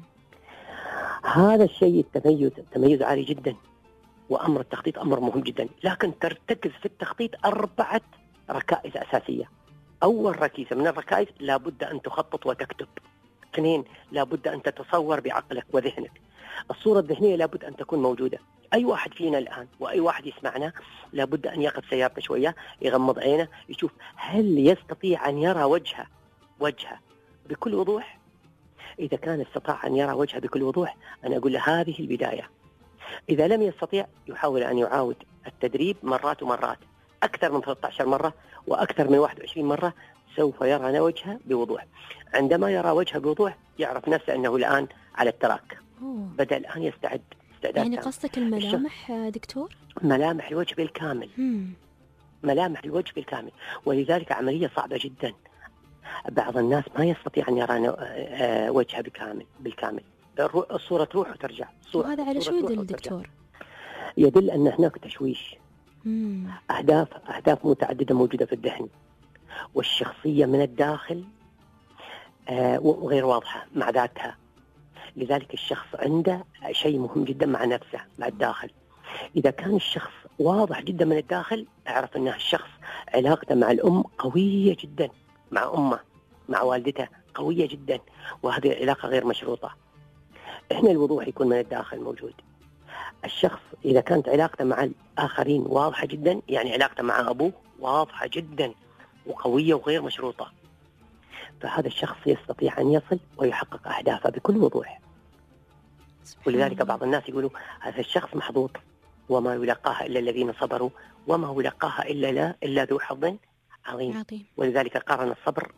هذا الشيء التميز عالي جدا، وأمر التخطيط أمر مهم جدا، لكن ترتكز في التخطيط 4 ركائز أساسية. أول ركيزة من الركائز لابد أن تخطط وتكتب. 2 لابد أن تتصور بعقلك وذهنك. الصورة الذهنية لابد أن تكون موجودة. أي واحد فينا الآن وأي واحد يسمعنا لابد أن يقف سيارته شوية، يغمض عينه، يشوف هل يستطيع أن يرى وجهه بكل وضوح. إذا كان استطاع أن يرى وجهه بكل وضوح أنا أقول له هذه البداية. إذا لم يستطيع يحاول أن يعاود التدريب مرات ومرات، أكثر من 13 مرة وأكثر من 21 مرة، سوف يرى وجهه بوضوح. عندما يرى وجهه بوضوح يعرف نفسه أنه الآن على التراك، بدأ الآن استعداد يعني قصدك الملامح دكتور؟ ملامح الوجه بالكامل. ملامح الوجه بالكامل، ولذلك عملية صعبة جدا. بعض الناس ما يستطيع أن يرى وجهه بالكامل. الصورة تروح وترجع. وهذا على شو يدل دكتور؟ يدل أن هناك تشويش. أهداف متعددة موجودة في الذهن، والشخصية من الداخل غير واضحة مع ذاتها. لذلك الشخص عنده شيء مهم جدا مع نفسه، مع الداخل. إذا كان الشخص واضح جدا من الداخل، اعرف أن الشخص علاقته مع الأم قوية جدا، مع أمه مع والدته قوية جدا، وهذه العلاقة غير مشروطة. إحنا الوضوح يكون من الداخل موجود. الشخص إذا كانت علاقته مع الآخرين واضحة جدا، يعني علاقته مع أبوه واضحة جدا وقوية وغير مشروطة، فهذا الشخص يستطيع أن يصل ويحقق أهدافه بكل وضوح. ولذلك بعض الناس يقولوا هذا الشخص محظوظ، وما يلقاها إلا الذين صبروا وما يلقاها إلا ذو حظ عظيم. ولذلك قارن الصبر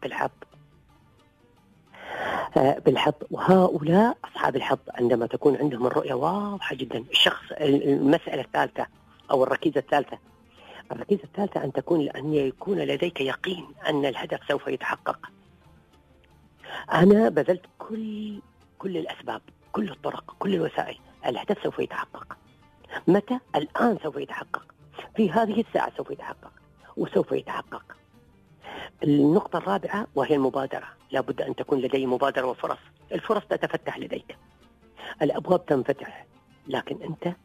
بالحظ. وهؤلاء أصحاب الحظ عندما تكون عندهم الرؤية واضحة جدا. الشخص المسألة الثالثة أو الركيزة الثالثة أن يكون لديك يقين أن الهدف سوف يتحقق. أنا بذلت كل الأسباب، كل الطرق، كل الوسائل، الهدف سوف يتحقق. متى؟ الآن سوف يتحقق، في هذه الساعة سوف يتحقق وسوف يتحقق. النقطة الرابعة وهي المبادرة. لابد أن تكون لدي مبادرة وفرص. الفرص تتفتح لديك، الأبواب تنفتح، لكن أنت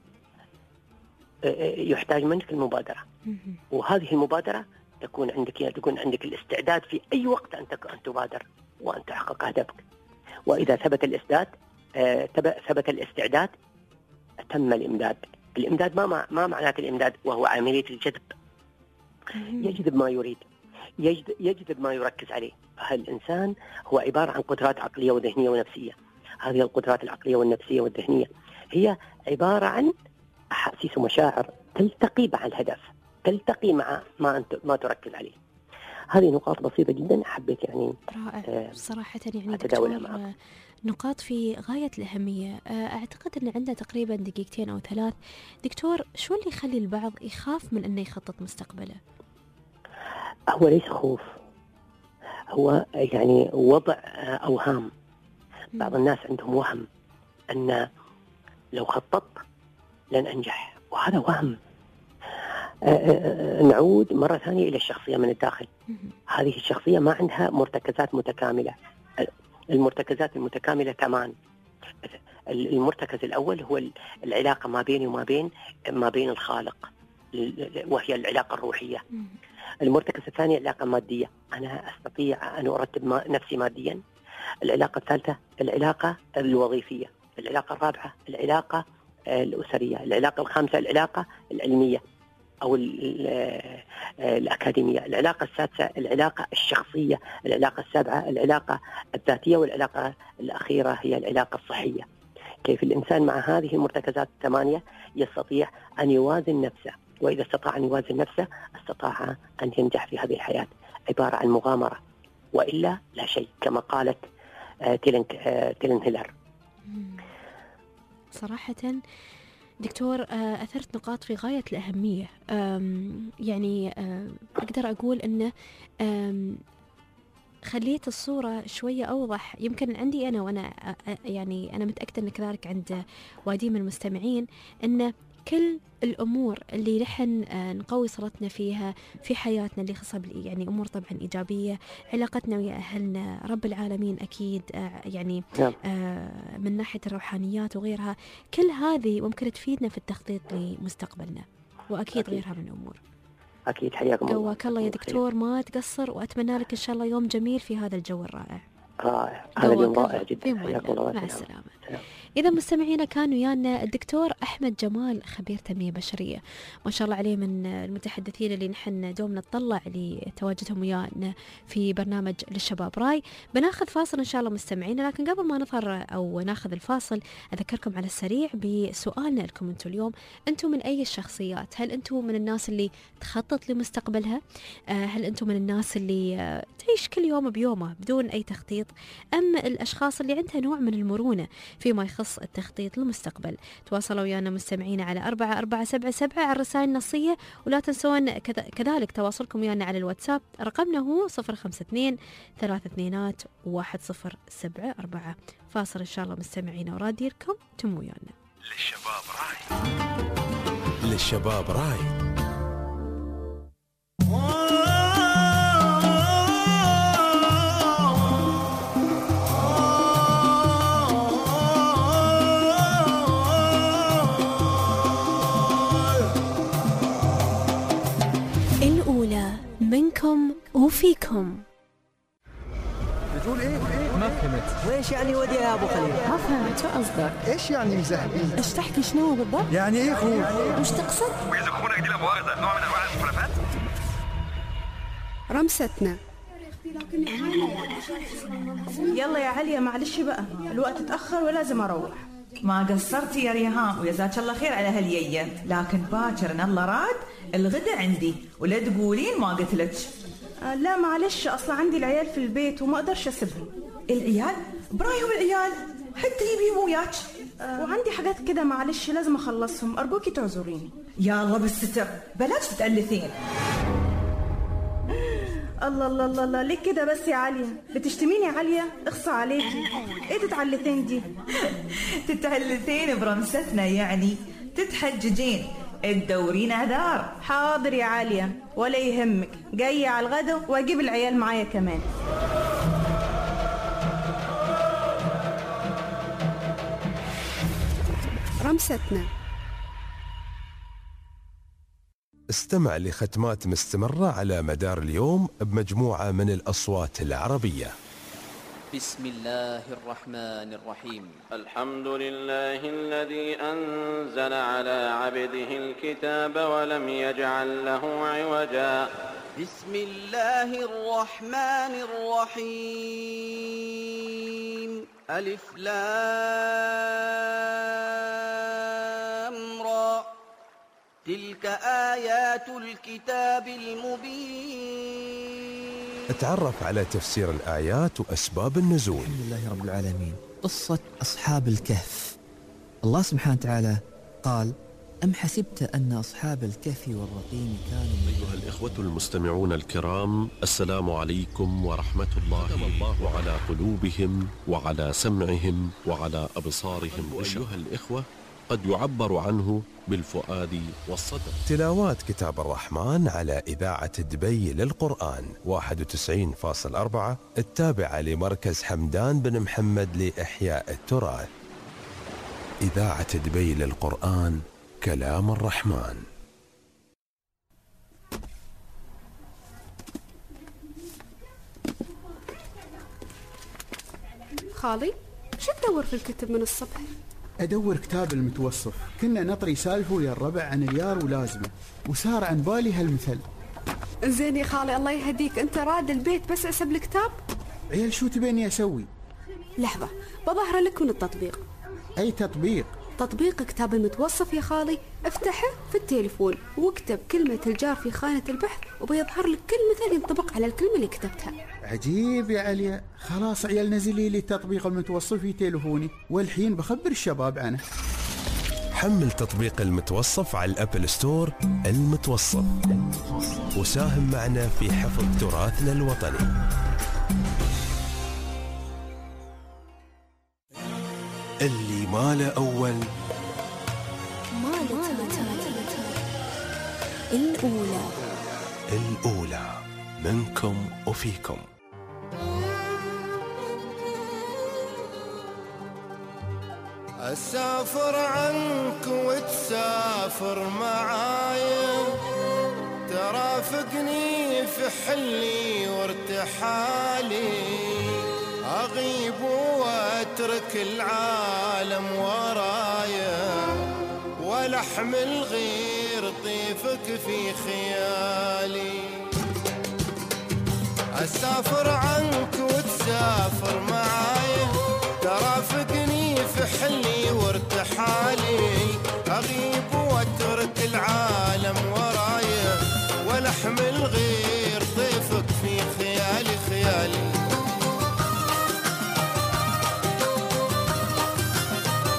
يحتاج منك المبادرة. وهذه المبادرة تكون عندك الاستعداد في أي وقت أن تبادر وأن تحقق هدفك. وإذا ثبت الاستعداد تم الإمداد. الإمداد ما معناته الإمداد وهو عملية الجذب. يجذب ما يريد، يجذب ما يركز عليه. فالإنسان هو عبارة عن قدرات عقلية وذهنية ونفسية. هذه القدرات العقلية والنفسية والذهنية هي عبارة عن أحاسيس ومشاعر تلتقي مع الهدف، تلتقي مع ما تركز عليه. هذه نقاط بسيطة جدا حبيت يعني رائع صراحة. يعني دكتور نقاط في غاية الأهمية. أعتقد أن عندنا تقريبا 2 أو 3 دكتور. شو اللي يخلي البعض يخاف من أنه يخطط مستقبله؟ هو ليس خوف، هو يعني وضع أوهام. بعض الناس عندهم وهم أن لو خططت لن أنجح، وهذا وهم. نعود مرة ثانية إلى الشخصية من الداخل. هذه الشخصية ما عندها مرتكزات متكاملة. المرتكزات المتكاملة 8. المرتكز الأول هو العلاقة ما بيني وما بين الخالق، وهي العلاقة الروحية. المرتكز الثاني العلاقة المادية، أنا أستطيع أن أرتب نفسي ماديا. العلاقة الثالثة العلاقة الوظيفية. العلاقة الرابعة العلاقة الأسرية. العلاقة الخامسة العلاقة العلمية أو الأكاديمية. العلاقة السادسة العلاقة الشخصية. العلاقة السابعة العلاقة الذاتية. والعلاقة الأخيرة هي العلاقة الصحية. كيف الإنسان مع هذه المرتكزات 8 يستطيع أن يوازن نفسه، وإذا استطاع أن يوازن نفسه استطاع أن ينجح في هذه الحياة. عبارة عن مغامرة، وإلا لا شيء، كما قالت تيلن هيلر. صراحة دكتور أثرت نقاط في غاية الأهمية. يعني أقدر أقول أنه خليت الصورة شوية أوضح. يمكن عندي أنا وأنا يعني أنا متأكدة أن كذلك عند وادي من المستمعين أن كل الأمور اللي نحن نقوي صلتنا فيها في حياتنا اللي خاصة يعني أمور طبعا إيجابية، علاقتنا ويا أهلنا، رب العالمين أكيد يعني من ناحية الروحانيات وغيرها، كل هذه ممكن تفيدنا في التخطيط لمستقبلنا، وأكيد غيرها من الأمور. أكيد. حياكم الله. قواك الله يا دكتور، ما تقصر، وأتمنى لك إن شاء الله يوم جميل في هذا الجو الرائع. رائع، هذا اليوم رائع جدا. حياكم الله. مع السلامة. إذا مستمعينا كان ويانا الدكتور أحمد جمال، خبير تنمية بشرية، ما شاء الله عليه من المتحدثين اللي نحن دوم نتطلع لتواجدهم ويانا في برنامج للشباب راي. بناخذ فاصل إن شاء الله مستمعينا، لكن قبل ما نظهر أو ناخذ الفاصل أذكركم على السريع بسؤالنا لكم أنتم اليوم. أنتم من أي الشخصيات؟ هل أنتم من الناس اللي تخطط لمستقبلها؟ هل أنتم من الناس اللي تعيش كل يوم بيومه بدون أي تخطيط؟ أم الأشخاص اللي عندها نوع من المرونة فيما يخص يخص التخطيط للمستقبل. تواصلوا ويانا مستمعين على 4477 على الرسائل النصية، ولا تنسون كذلك تواصلكم ويانا على الواتساب، رقمنا هو 052 321 1074. فاصل إن شاء الله مستمعين وراديركم تموا ويانا. للشباب رايد، للشباب رايد. الأولى منكم وفيكم. بتقول ايه؟ ما فهمت. وايش يعني ودي يا ابو خليل؟ ما فهمت شو قصدك؟ ايش يعني مزهبين؟ ايش تحكي شنو بالضبط؟ يعني ايه خوف؟ وش تقصد؟ واذا اخونا دي لا مؤاخذه نوع من انواع المخالفات. رمستنا. يلا يا عليا معلش بقى، الوقت اتأخر ولازم أروح. ما قصرتي يا ريهام، وجزاك الله خير على هاليية، لكن باكر ان الله راد الغدا عندي، ولا تقولين ما قلت لك. لا معلش، أصلا عندي العيال في البيت وما أقدرش أسيبهم. العيال؟ برايهم العيال، حتى يبيهم وياك. وعندي حاجات كده معلش لازم أخلصهم، أرجوكي تعذريني. يا الله بالستر، بلاش تتألثين. الله الله الله الله، ليه كده بس يا عليا؟ بتشتميني يا عليا؟ اخصى عليكي. ايه تتعلثين دي؟ تتعلثين برمستنا يعني؟ تتحججين تدورين دار. حاضر يا عليا ولا يهمك، جاية على الغدا واجيب العيال معايا كمان. رمستنا. استمع لختمات مستمرة على مدار اليوم بمجموعة من الأصوات العربية. بسم الله الرحمن الرحيم. الحمد لله الذي أنزل على عبده الكتاب ولم يجعل له عوجا. بسم الله الرحمن الرحيم. ألف لام را. تلك آيات الكتاب المبين. اتعرف على تفسير الآيات وأسباب النزول. الحمد لله رب العالمين. قصة أصحاب الكهف. الله سبحانه وتعالى قال: أم حسبت أن أصحاب الكهف والرقيم كانوا. أيها الإخوة المستمعون الكرام، السلام عليكم ورحمة الله. ختم الله على قلوبهم وعلى سمعهم وعلى أبصارهم. أيها الإخوة، قد يعبر عنه بالفؤاد والصدر. تلاوات كتاب الرحمن على إذاعة دبي للقرآن 91.4 التابعة لمركز حمدان بن محمد لإحياء التراث. إذاعة دبي للقرآن، كلام الرحمن. خالي، شو تدور في الكتب من الصبح؟ أدور كتاب المتوصف. كنا نطري سالفه ويا الربع عن اليار ولازمه، وصار عن بالي هالمثل. زين يا خالي الله يهديك، أنت راد البيت بس أسب الكتاب؟ عيال شو تبيني أسوي؟ لحظة بظهر لك من التطبيق. أي تطبيق؟ تطبيق كتاب المتوصف يا خالي. افتحه في التليفون واكتب كلمة الجار في خانة البحث وبيظهر لك كل مثل ينطبق على الكلمة اللي كتبتها. عجيب يا عليا. خلاص عيال نزلي لي تطبيق المتوصف في تليفوني، والحين بخبر الشباب عنه. حمل تطبيق المتوصف على الأبل ستور. المتوصف، وساهم معنا في حفظ تراثنا الوطني. اللي ما له أول ما له الأولى. الأولى منكم وفيكم. أسافر عنك وتسافر معايا، ترافقني في حلي وارتحالي، أغيب واترك العالم ورايا، ولا أحمل غير طيفك في خيالي. أسافر عنك وتسافر معايا، ترافقني في حلي وارتحالي، أغيب واترك العالم ورايا، ولا أحمل غير طيفك في خيالي خيالي.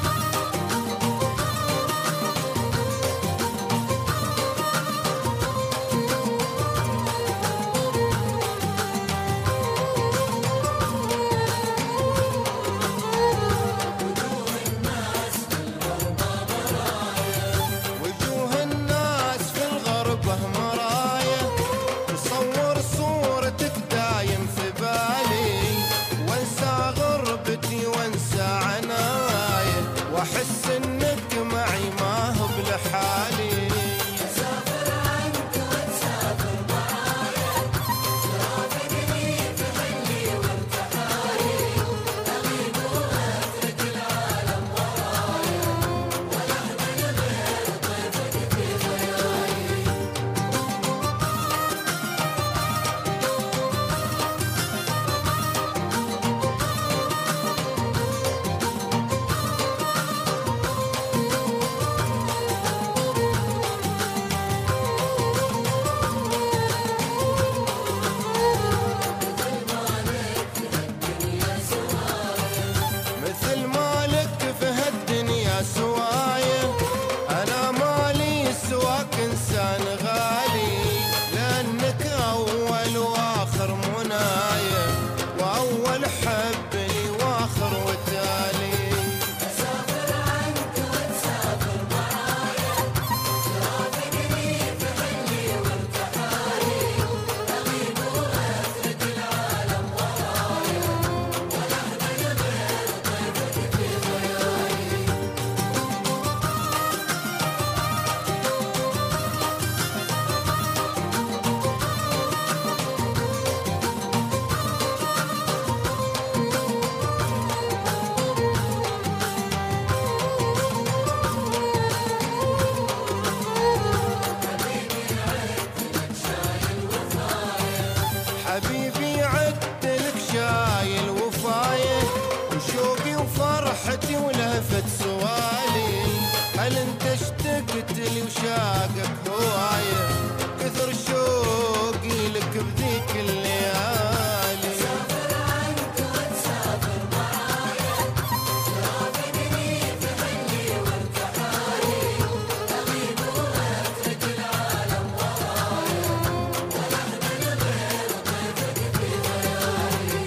عشاقك هواية كثر شوقي لك بذيك الليالي سافر عنك وتسافر معايا ترافقني في حلي وارتحالي أغيب وأترك العالم ورايا ونحمل غير طيفك في خيالي.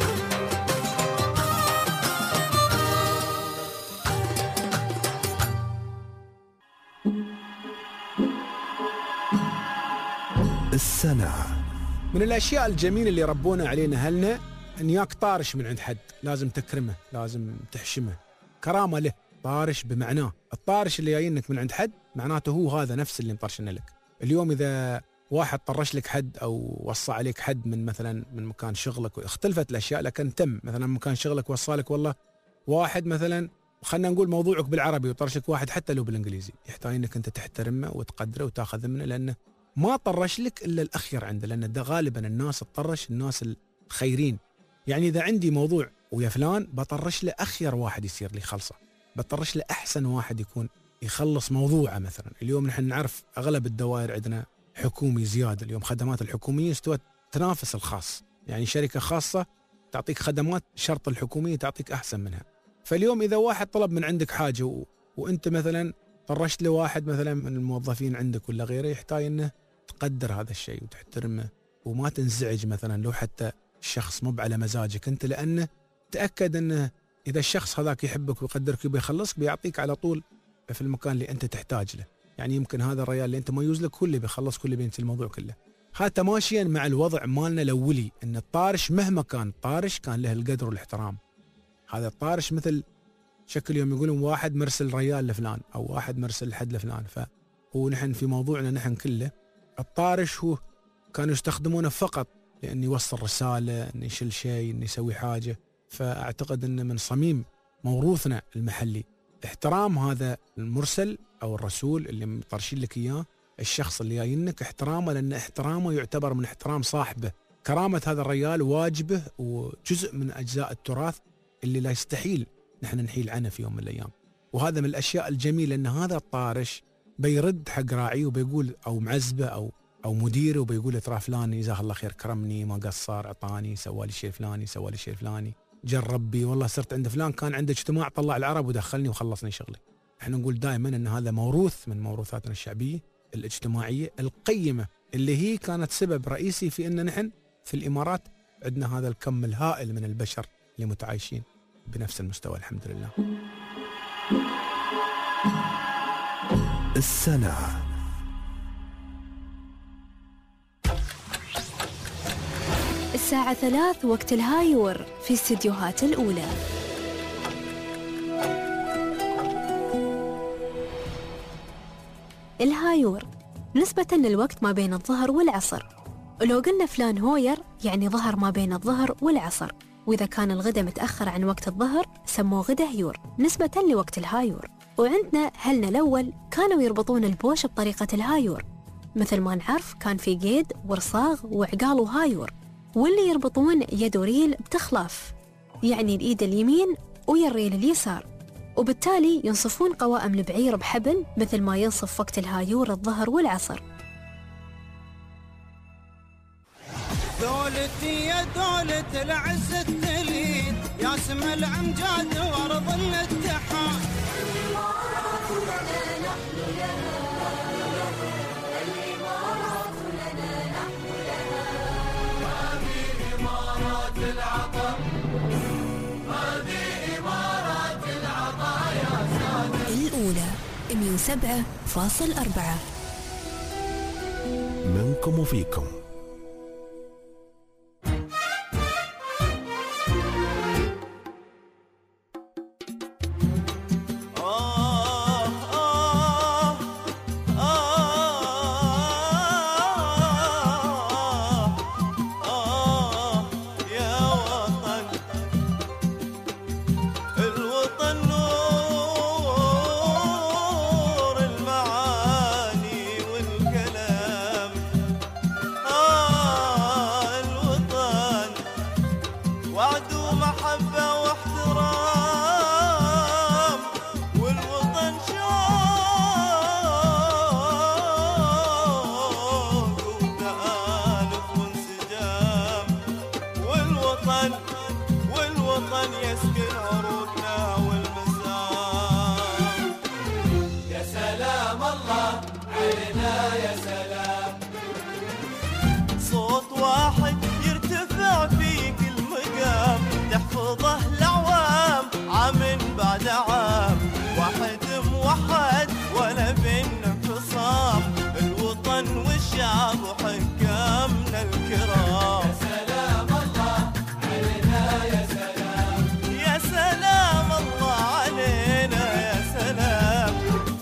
السنة. من الأشياء الجميلة اللي ربونا علينا أهلنا أن ياك طارش من عند حد لازم تكرمه، لازم تحشمه، كرامة له. طارش بمعناه الطارش اللي جايينك من عند حد معناته هو هذا نفس اللي مطرشنا لك. اليوم إذا واحد طرش لك حد أو وصى عليك حد من مثلا من مكان شغلك، واختلفت الأشياء لكن تم مثلا مكان شغلك وصالك والله واحد مثلا خلنا نقول موضوعك بالعربي وطرش لك واحد حتى لو بالإنجليزي، يحتاج إنك أنت تحترمه وتقدره وتاخذ منه، لأنه ما طرش لك إلا الأخير عنده، لأن ده غالبا الناس تطرش الناس الخيرين. يعني إذا عندي موضوع ويا فلان بطرش له أخير واحد يصير لي خلصة، بطرش له أحسن واحد يكون يخلص موضوعه. مثلا اليوم نحن نعرف أغلب الدوائر عندنا حكومي زيادة، اليوم خدمات الحكومية استوت تنافس الخاص، يعني شركة خاصة تعطيك خدمات شرط الحكومية تعطيك أحسن منها. فاليوم إذا واحد طلب من عندك حاجة وأنت مثلا طرشت له واحد مثلا من الموظفين عندك ولا غيره، يحتاج أنه تقدر هذا الشيء وتحترمه وما تنزعج مثلا لو حتى الشخص مو على مزاجك انت، لانه تاكد انه اذا الشخص هذاك يحبك ويقدرك وبيخلصك بيعطيك على طول في المكان اللي انت تحتاج له. يعني يمكن هذا الريال اللي انت ما يوزلك هو اللي بيخلص، كل اللي بينسى الموضوع كله. هذا تماشيا مع الوضع مالنا الاولي، ان الطارش مهما كان طارش كان له القدر والاحترام. هذا الطارش مثل شكل يوم يقولون واحد مرسل ريال لفلان او واحد مرسل حد لفلان، فهو نحن في موضوعنا نحن كله الطارش هو كانوا يستخدمونه فقط لأن يوصل رسالة، أن يشيل شيء، أن يسوي حاجة. فأعتقد أن من صميم موروثنا المحلي احترام هذا المرسل أو الرسول اللي مطرشين لك إياه، الشخص اللي جايينك احترامه، لأن احترامه يعتبر من احترام صاحبه. كرامة هذا الرجال واجبه وجزء من أجزاء التراث اللي لا يستحيل نحن نحيل عنه في يوم من الأيام. وهذا من الأشياء الجميلة أن هذا الطارش بيرد حق راعيه وبيقول او معزبه او مديره وبيقول ترى فلان جزاه الله خير كرمني، ما قصر، اعطاني، سوى لي شيء فلاني، سوى لي شيء فلاني، جرب بي، والله صرت عند فلان كان عنده اجتماع طلع العرب ودخلني وخلصني شغلي. احنا نقول دائما ان هذا موروث من موروثاتنا الشعبيه الاجتماعيه القيمه، اللي هي كانت سبب رئيسي في ان نحن في الامارات عندنا هذا الكم الهائل من البشر اللي متعايشين بنفس المستوى الحمد لله. السنة. الساعة 3 وقت الهايور في استديوهات الأولى. الهايور نسبة للوقت ما بين الظهر والعصر، ولو قلنا فلان هوير يعني ظهر ما بين الظهر والعصر، وإذا كان الغداء متأخر عن وقت الظهر سموه غدا هيور نسبة لوقت الهايور. وعندنا هلنا الأول كانوا يربطون البوش بطريقة الهايور، مثل ما نعرف كان في قيد ورصاغ وعقال وهايور، واللي يربطون يد وريل بتخلاف، يعني الإيد اليمين ويا الريل اليسار، وبالتالي ينصفون قوائم البعير بحبل مثل ما ينصف وقت الهايور الظهر والعصر. دولتي يا دولة العز التليد يا سم الأمجاد وأرض الاتحاد. الإمارات لنا نحن لها، الإمارات لنا نحن لها، هذه إمارات العطاء، هذه إمارات العطاء يا سادة. الأولى 107.4 منكم وفيكم. بعد عام، واحد موحد ولا بينا انفصام، الوطن والشعب وحكامنا الكرام. يا سلام الله علينا يا سلام، يا سلام الله علينا يا سلام.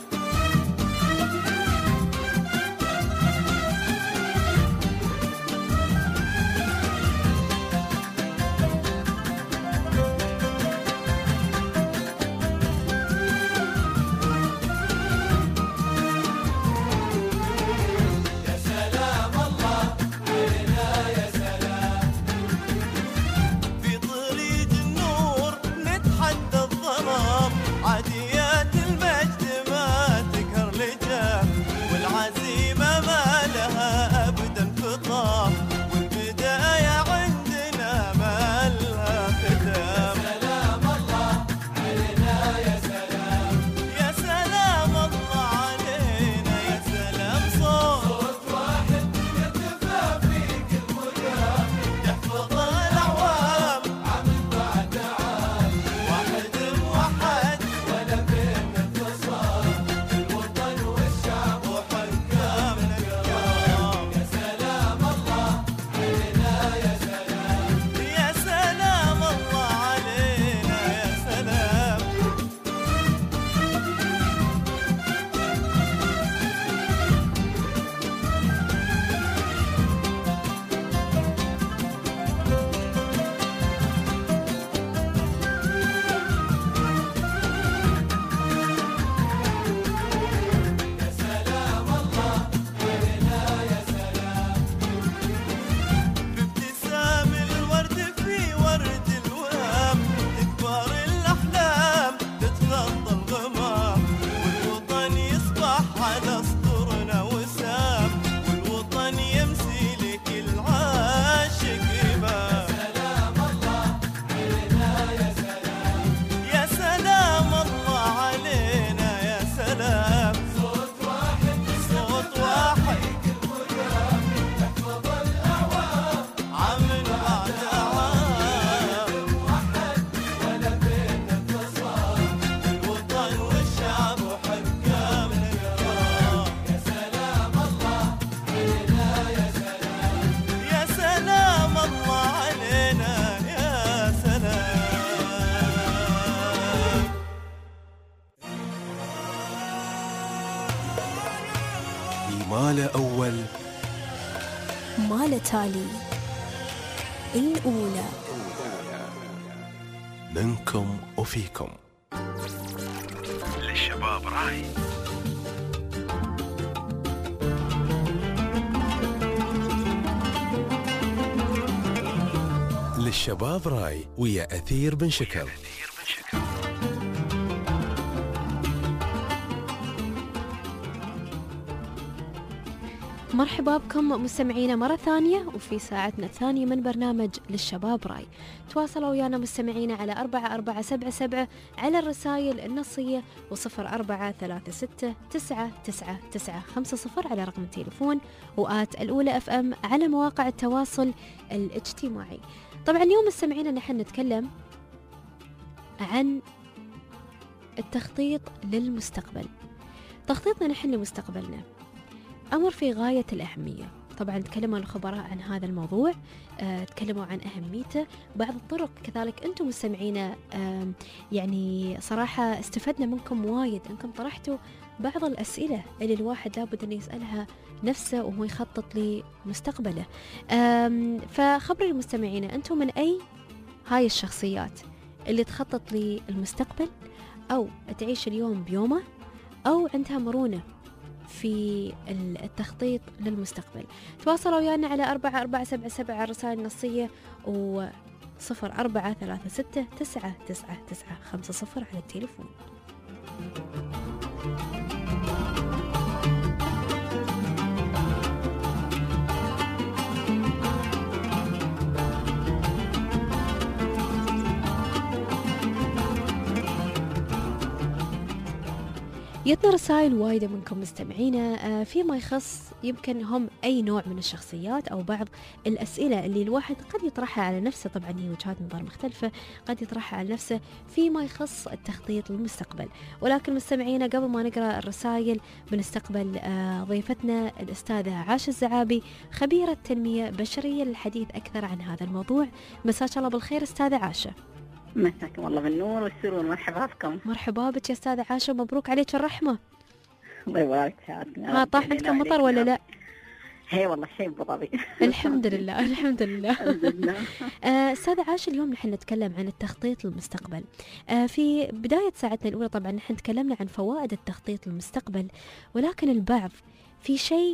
عاديات المجد ما تقهر لجام، والعزيمة ما لها أبدا فطام، والبداية عندنا ما لها ختام. يا سلام الله علينا يا سلام، يا سلام الله علينا يا سلام. صوت واحد يرتفع في كل مكان، يحفظ الأعوام عام بعد عام، واحد موحد ولا بين انفصام، الوطن والشعب وحكامنا الكرام. يا سلام الله علينا يا سلام، يا سلام الله علينا يا سلام. بابتسام الورد في ورد الوهام، تكبر الأحلام تتخطى الغمام، والوطن يصبح على سطورنا وسام، والوطن يمسي لكل عاشق إمام. يا سلام الله علينا يا سلام، يا سلام الله علينا يا سلام. صوت واحد صوت واحد يحفظ الأعوام عام بعد عام، موحد ولا بين انفصام، الوطن والشعب وحكامنا الكرام. يا سلام الله علينا يا سلام، يا سلام الله علينا يا سلام. ما له أول ما له تالي، الأولى منكم وفيكم. للشباب راي. للشباب راي ويا أثير بن شكر. مرحبا بكم مستمعينا مرة ثانية وفي ساعتنا الثانية من برنامج للشباب راي. تواصلوا ويانا مستمعينا على 4477 على الرسائل النصية و0436999950 على رقم التليفون وآت الأولى FM على مواقع التواصل الاجتماعي. طبعا اليوم مستمعينا نحن نتكلم عن التخطيط للمستقبل. تخطيطنا نحن لمستقبلنا أمر في غاية الأهمية. طبعا تكلموا الخبراء عن هذا الموضوع، تكلموا عن أهميته، بعض الطرق كذلك أنتم مستمعين يعني صراحة استفدنا منكم وايد، أنكم طرحتوا بعض الأسئلة اللي الواحد لابد أن يسألها نفسه وهو يخطط لمستقبله. فخبروا المستمعين أنتم من أي هاي الشخصيات اللي تخطط للمستقبل أو تعيش اليوم بيومه أو عندها مرونة في التخطيط للمستقبل. تواصلوا ويانا على 4477 على الرسائل النصية و 0436999950 على التليفون. يتنا رسائل وايدة منكم مستمعينا فيما يخص يمكن هم أي نوع من الشخصيات أو بعض الأسئلة اللي الواحد قد يطرحها على نفسه. طبعا هي وجهات نظر مختلفة قد يطرحها على نفسه فيما يخص التخطيط للمستقبل. ولكن مستمعينا قبل ما نقرأ الرسائل بنستقبل ضيفتنا الأستاذة عاشة الزعابي خبيرة تنمية بشرية للحديث أكثر عن هذا الموضوع. مساك الله بالخير أستاذة عاشة. مساكم الله بالنور والسرور، مرحبا بكم. مرحبا بك يا أستاذة عاشة، مبروك عليك الرحمة. الله يبارك حياتنا. طاح عندكم مطر ولا لا؟ هي والله شيء بطبيعي. الحمد لله الحمد لله. أستاذة عاشة اليوم نحن نتكلم عن التخطيط للمستقبل. في بداية ساعتنا الأولى طبعا نحن تكلمنا عن فوائد التخطيط للمستقبل، ولكن البعض في شيء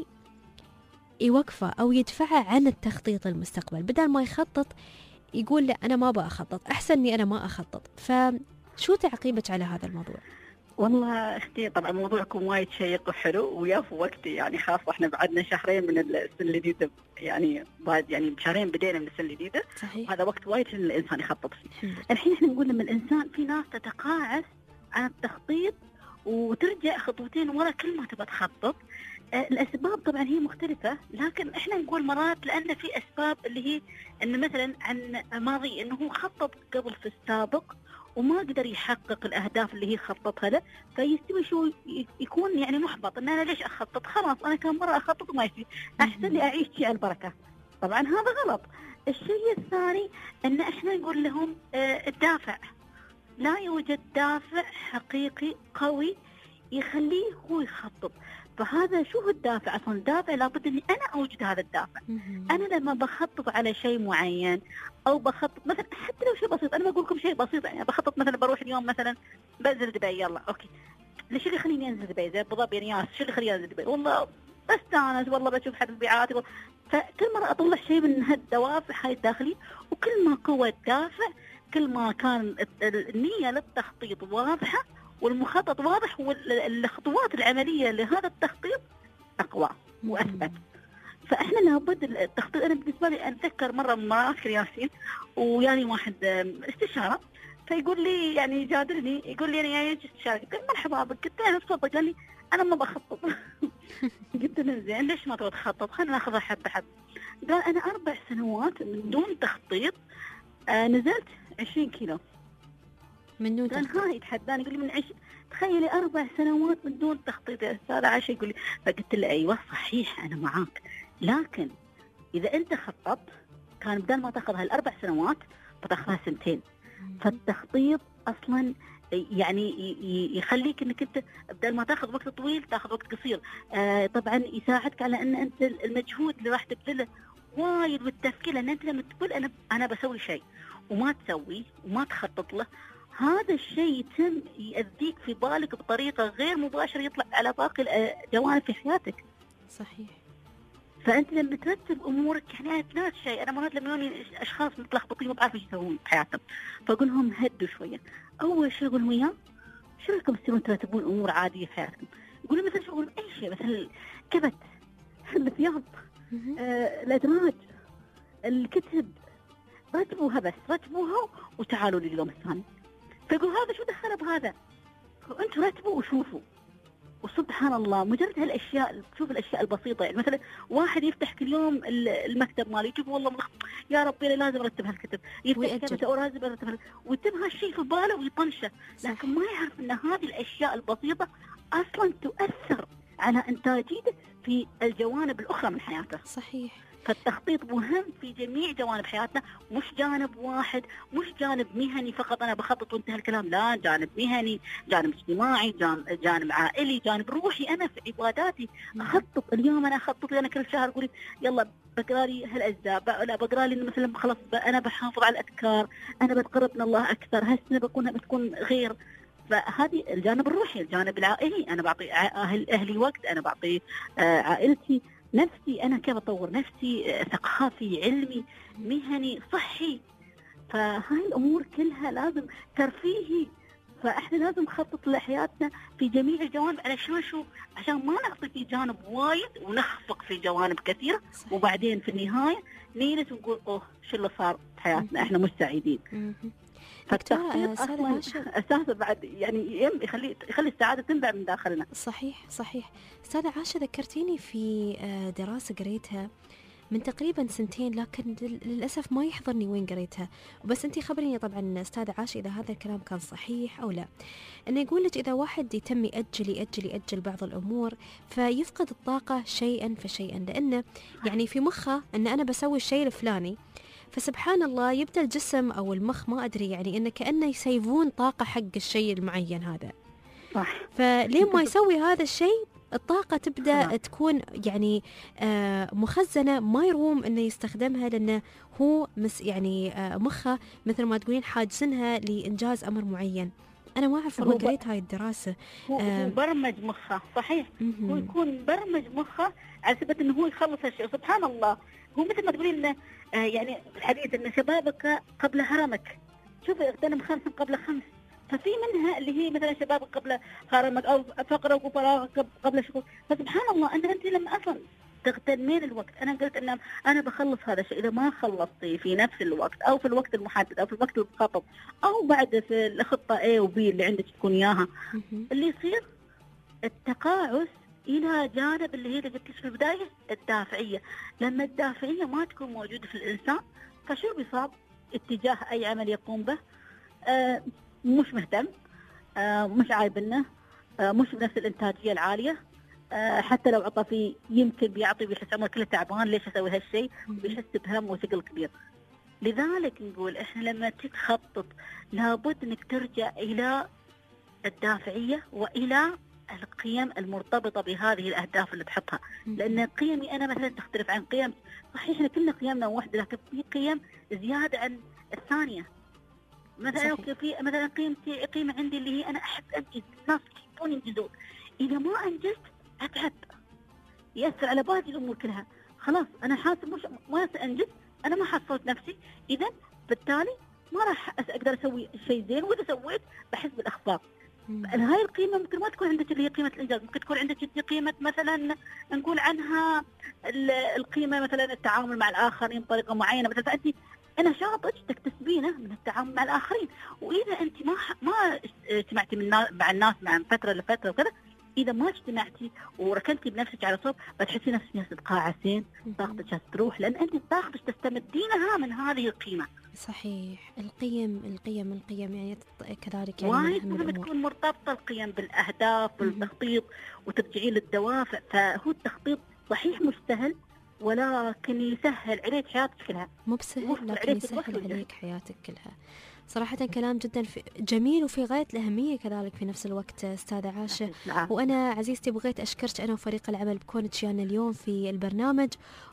يوقفه أو يدفعه عن التخطيط للمستقبل، بدل ما يخطط يقول لا أنا ما بأخطط، أحسن إني أنا ما أخطط. فشو تعقيبك على هذا الموضوع؟ والله اختي طبعا موضوعكم وايد شيق وحلو ويافو وقتي، يعني خاصة احنا بعدنا شهرين من السنة الجديدة، يعني بعد يعني بشهرين بدينا من السنة الجديدة. صحيح. وهذا وقت وايد الإنسان يخطط فيه. الحين احنا نقول لما الإنسان في ناس تتقاعس عن التخطيط وترجع خطوتين ورا كل ما تبغى تخطط. الأسباب طبعا هي مختلفة، لكن احنا نقول مرات لأن في أسباب اللي هي إن مثلا عن ماضي إنه هو خطط قبل في السابق وما قدر يحقق الأهداف اللي هي خططها له، فيستوي شو يكون يعني محبط إن أنا ليش أخطط، خلاص أنا كم مرة أخطط وما يصير، أحسن لي أعيش شيء البركة. طبعا هذا غلط. الشيء الثاني إن إحنا نقول لهم الدافع، لا يوجد دافع حقيقي قوي يخليه هو يخطط. فهذا شو الدافع أصلا؟ الدافع لابد إني أنا أوجد هذا الدافع. أنا لما بخطط على شيء معين أو بخطط مثلا حتى لو شيء بسيط، أنا بقول لكم شيء بسيط، يعني بخطط مثلا بروح اليوم مثلا بنزل دبي، يلا أوكي ليش اللي يخليني أنزل دبي زي أبو ظبي رياض، شو اللي يخليني أنزل دبي؟ والله بستانس، والله بشوف حد البيعات. فكل مرة أطلع شيء من هالدوافع هاي الداخلي، وكل ما قوى الدافع كل ما كان النية للتخطيط واضحة والمخطط واضح والخطوات العملية لهذا التخطيط أقوى وأثبت. فإحنا لابد التخطيط. أنا بالنسبة لي أتذكر مرة من مرات ياسين ويعني واحد استشارة، فيقول لي يعني جادلني يقول لي أنا يعني استشارة، قلت مرحبا بك، قلت له تفضل، قال لي أنا ما بخطط. قلت له زين ليش ما تبغى تخطط؟ خلينا ناخذها حبة حبة. قال أنا 4 سنوات من دون تخطيط نزلت 20 كيلو من دون تخطيط. كان هاي يتحداني يقول لي تخيلي 4 سنوات من دون تخطيط يا أستاذ عاشة. يقول لي، فقلت له أيوة صحيح أنا معاك، لكن إذا أنت خططت كان بدل ما تاخذ هال4 سنوات فتاخذها 2 سنين. فالتخطيط أصلا يعني يخليك انك انت بدل ما تاخذ وقت طويل تاخذ وقت قصير. طبعا يساعدك على ان انت المجهود اللي راح تبذله وايد بالتفكير، لان انت لما تقول انا بسوي شيء وما تسوي وما تخطط له، هذا الشيء يتم يأذيك في بالك بطريقه غير مباشره، يطلع على باقي الجوانب في حياتك. صحيح. فانت لما ترتب امورك، يعني نفس الشيء انا مرات لما يجوني اشخاص متلخبطين ما بعرف ايش يسوون بحياتهم، فاقول لهم هدوا شويه. اول شيء اقول وياه شو رايكم تصيرون ترتبون امور عاديه في حياتكم؟ يقولون مثلا شو، اقول اي شيء، مثلا الكبت، الثياب، الادراج، الكتب، رتبوها، بس رتبوها وتعالوا لي اليوم الثاني. فيقول هذا شو دخله بهذا؟ انتم رتبوا وشوفوا. وسبحان الله مجرد هالاشياء، تشوف الاشياء البسيطه، يعني مثلا واحد يفتح كل يوم المكتب مالي يشوف والله يا ربي انا لازم ارتب هالكتب، يفتح كتابه لازم ارتب، ويتم هالشيء في باله ويطنشه، لكن ما يعرف ان هذه الاشياء البسيطه اصلا تؤثر على انتاجيته في الجوانب الاخرى من حياته. صحيح. فالتخطيط مهم في جميع جوانب حياتنا، مش جانب واحد، مش جانب مهني فقط أنا بخطط وانتهى الكلام، لا، جانب مهني، جانب اجتماعي، جانب عائلي، جانب روحي. أنا في عباداتي أخطط. اليوم أنا أخطط لي أنا كل شهر أقول يلا بقرأ لي هالأجزاء، لا بقرأ لي مثلا خلاص أنا بحافظ على الأذكار، أنا بتقرب من الله أكثر، هالسنة بتكون غير. فهذه الجانب الروحي. الجانب العائلي أنا بعطي أهلي وقت، أنا بعطي عائلتي، نفسي أنا كيف أطور نفسي، ثقافي، علمي، مهني، صحي. فهاي الأمور كلها لازم ترفيهي. فإحنا لازم نخطط لحياتنا في جميع الجوانب علشان شو؟ عشان ما نعطي في جانب وايد ونخفق في جوانب كثيرة، وبعدين في النهاية نجلس ونقول أوه شو اللي صار بحياتنا، إحنا مش سعيدين. فالتخطيط اصلا اساسا بعد يعني يخلي السعاده تنبع من داخلنا. صحيح. استاذة عاشة ذكرتيني في دراسة قريتها من تقريبا 2 لكن للأسف ما يحضرني وين قريتها، وبس أنتي خبريني طبعا أستاذة عاشة إذا هذا الكلام كان صحيح أو لا. أنه يقول لك إذا واحد يتم يأجل بعض الأمور فيفقد الطاقة شيئا فشيئا، لأنه يعني في مخه أن أنا بسوي الشيء الفلاني، فسبحان الله يبدأ الجسم أو المخ ما أدري يعني إنه كأنه يسيفون طاقة حق الشيء المعين هذا. صح. فلين ما يسوي هذا الشيء الطاقة تبدأ تكون يعني مخزنة، ما يروم إنه يستخدمها، لأنه هو يعني مخه مثل ما تقولين حاجزنها لإنجاز أمر معين. أنا ما أعرف والله قريت هاي الدراسة. هو برمج مخه. صحيح. هو يكون برمج مخه على سبب إنه هو يخلص هالشيء. سبحان الله، هو مثل ما تقولين إنه يعني الحديث إن شبابك قبل هرمك. شوف اغتنم 5 قبل 5. ففي منها اللي هي مثلا شبابك قبل هرمك أو فقرك وفراغك قبل شغل. فسبحان الله أنت لما أصلا تغتنمين الوقت. أنا قلت إن أنا بخلص هذا الشيء، إذا ما خلصتي في نفس الوقت أو في الوقت المحدد أو في الوقت المخطط أو بعد في الخطة A و B اللي عندك تكون إياها، اللي يصير التقاعس إلى جانب اللي هي قلت في البداية الدافعية. لما الدافعية ما تكون موجودة في الإنسان فشو بيصاب؟ اتجاه أي عمل يقوم به مش مهتم، مش عايبنه، مش بنفس الإنتاجية العالية. حتى لو عطى فيه يمكن بيعطي بيحس عمره كله تعبان، ليش أسوي هالشيء؟ وبيحس بهم وثقل كبير. لذلك نقول إحنا لما تخطط لابد إنك ترجع إلى الدافعية وإلى القيم المرتبطة بهذه الأهداف اللي تحطها. لأن قيمي أنا مثلا تختلف عن قيم. صحيح إحنا كلنا قيمنا واحدة، لكن في قيم زيادة عن الثانية. مثلا في مثلا قيمة عندي اللي هي أنا أحب أنجز، الناس يحبون ينجزون. إذا ما أنجزت أتعب، يأثر على باقي الأمور كلها. خلاص أنا حاسب ما سأنجز، أنا ما حصلت نفسي، إذا بالتالي ما راح أقدر أسوي شيء زين، وإذا سويت بحس بالإخفاق. هاي القيمة ممكن ما تكون عندك اللي هي قيمة الإنجاز، ممكن تكون عندك قيمة مثلا نقول عنها القيمة مثلا التعامل مع الآخرين بطريقة معينة. مثلا فأنت نشاطك تكتسبينه من التعامل مع الآخرين، وإذا أنت ما اجتمعتي مع الناس مع فترة لفترة وكذا، إذا ما اجتمعتي وركنتي بنفسك على صوب بتحسي نفسك تتقاعسين، طاقتك تروح، لأن أنت طاقتك تستمدينها من هذه القيمة. صحيح. القيم يعني كذلك يعني وايد مهم تكون مرتبطة القيم بالأهداف والتخطيط وترجعين للدوافع. فهو التخطيط صحيح مش سهل، ولكن يسهل عليك حياتك كلها. مو بسهل لكن يسهل عليك حياتك كلها. صراحة كلام جدا جميل وفي غاية الأهمية كذلك في نفس الوقت أستاذة عاشة. وأنا عزيزتي بغيت أشكرك أنا وفريق العمل بكونك يعني اليوم في البرنامج،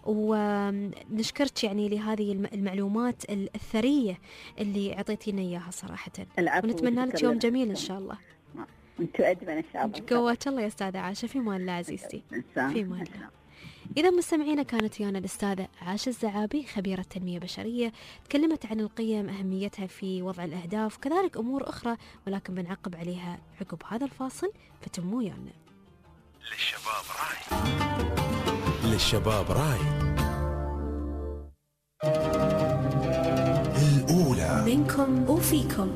ونشكرك يعني لهذه المعلومات الثرية اللي أعطيتينا إياها صراحة. ونتمنى لك يوم جميل إن شاء الله. أنتوا أجمل إن شاء الله. قوات الله يا أستاذة عاشة. في مان الله عزيزتي، في مان الله. إذا مستمعينا كانت ويانا الأستاذة عاشة الزعابي خبيرة تنمية بشرية، تكلمت عن القيم، أهميتها في وضع الأهداف، وكذلك أمور أخرى، ولكن بنعقب عليها عقب هذا الفاصل. فتموا ويانا. للشباب رايد الأولى منكم وفيكم.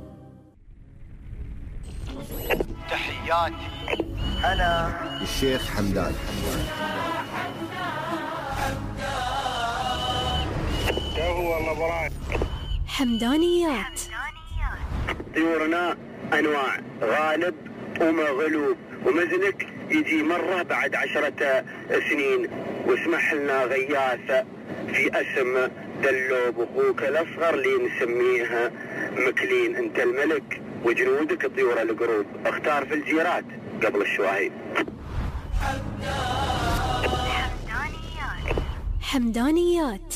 تحياتي أنا الشيخ حمدان. حمدانيات. طيورنا أنواع، غالب ومغلوب، ومزنك يجي مرة بعد 10 سنين. واسمح لنا غياثة في اسم دلوب أخوك الأصغر اللي نسميها مكلين. أنت الملك وجنودك طيور القروب، اختار في الجيرات قبل الشواهين. حمدانيات.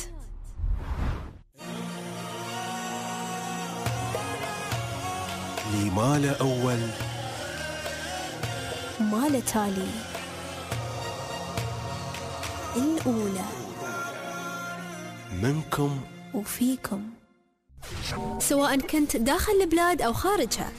لي مال أول مال تالي. الأولى منكم وفيكم، سواء كنت داخل البلاد أو خارجها.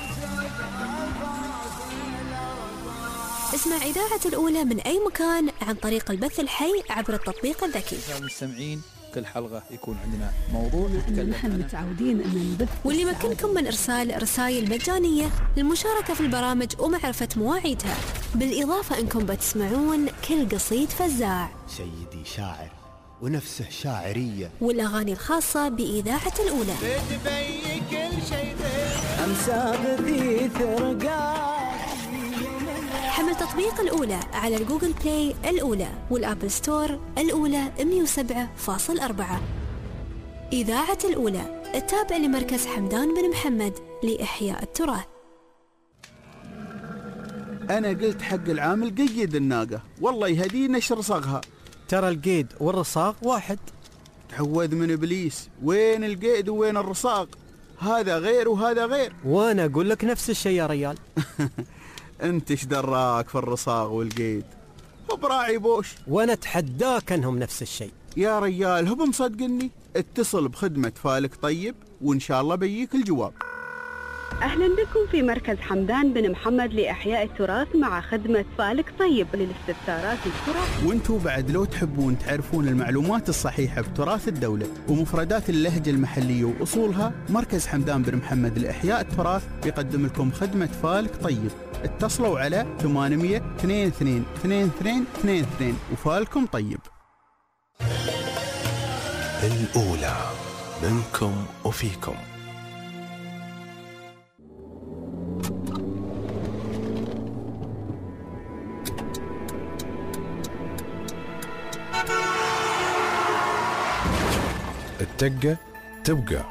اسمع إذاعة الأولى من أي مكان عن طريق البث الحي عبر التطبيق الذكي. المستمعين كل حلقة يكون عندنا موضوع نتكلم نحن متعودين أن نبث. واللي يمكنكم من إرسال رسائل مجانية للمشاركة في البرامج ومعرفة مواعيدها، بالإضافة أنكم بتسمعون كل قصيد فزاع، سيدي شاعر ونفسه شاعرية، والأغاني الخاصة بإذاعة الأولى. بتبي كل شيء أمسى بثيث رقاق. حمل تطبيق الأولى على الجوجل بلاي الأولى والآبل ستور الأولى 107.4. إذاعة الأولى التابع لمركز حمدان بن محمد لإحياء التراث. أنا قلت حق العامل قيد الناقة، والله يهدينا نشر صاغها. ترى القيد والرصاق واحد. تعوذ من إبليس، وين القيد وين الرصاق؟ هذا غير وهذا غير. وأنا أقول لك نفس الشيء يا ريال. أنت إيش دراك في الرصاق والقيد؟ هو براعي بوش. وأنا أتحداك أنهم نفس الشيء يا ريال. هو مصدقني؟ اتصل بخدمة فالك طيب وإن شاء الله بيجيك الجواب. أهلا بكم في مركز حمدان بن محمد لإحياء التراث مع خدمة فالك طيب للاستفسارات التراث. وانتوا بعد لو تحبون تعرفون المعلومات الصحيحة بتراث الدولة ومفردات اللهجة المحلية وأصولها، مركز حمدان بن محمد لإحياء التراث يقدم لكم خدمة فالك طيب. اتصلوا على 800 22 22 22 وفالكم طيب. الأولى منكم وفيكم. التقة تبقى.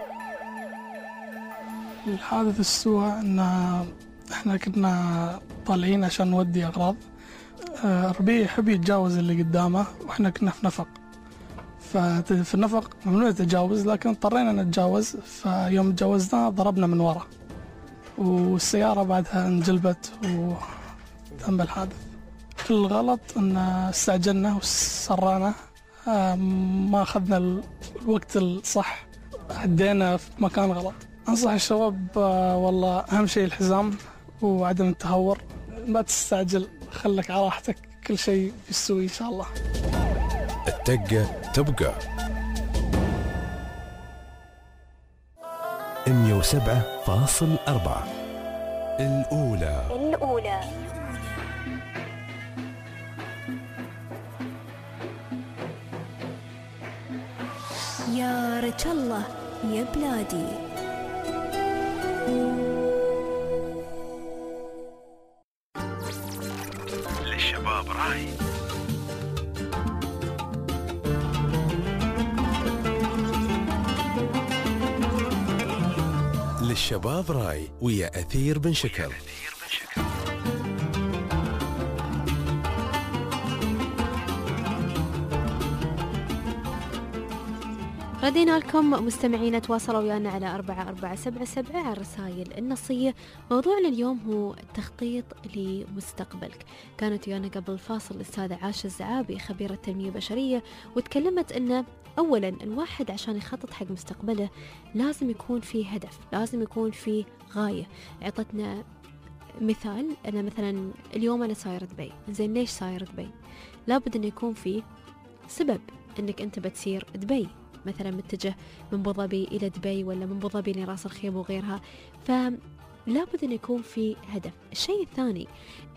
الحادث السوء ان احنا كنا طالعين عشان نودي اغراض. ربيع يحب يتجاوز اللي قدامه واحنا كنا في نفق، ففي النفق ممنوع التجاوز لكن اضطرينا نتجاوز. فيوم تجاوزنا ضربنا من ورا والسيارة بعدها انجلبت وتم الحادث. الغلط ان استعجلنا وسرعنا، ما أخذنا الوقت الصح، عدينا في مكان غلط. أنصح الشباب والله أهم شيء الحزام وعدم التهور، ما تستعجل، خلك على راحتك، كل شيء يستوي إن شاء الله. التقة تبقى. 107.4 الأولى. يا رجال الله يا بلادي. للشباب راي. للشباب راي ويا أثير بن شكر. ردينا لكم مستمعين، تواصلوا ويانا على 4477 على الرسائل النصية. موضوعنا اليوم هو التخطيط لمستقبلك. كانت ويانا قبل الفاصل الأستاذة عاشة الزعابي خبيرة تنمية بشرية، وتكلمت أن أولا الواحد عشان يخطط حق مستقبله لازم يكون فيه هدف، لازم يكون فيه غاية. عطتنا مثال، أنا مثلا اليوم أنا سايرة دبي. زين ليش سايرة دبي؟ لابد أن يكون فيه سبب أنك أنت بتسير دبي، مثلا متجه من أبو ظبي إلى دبي ولا من أبو ظبي لراس الخيمة وغيرها، فلابد أن يكون في هدف. الشيء الثاني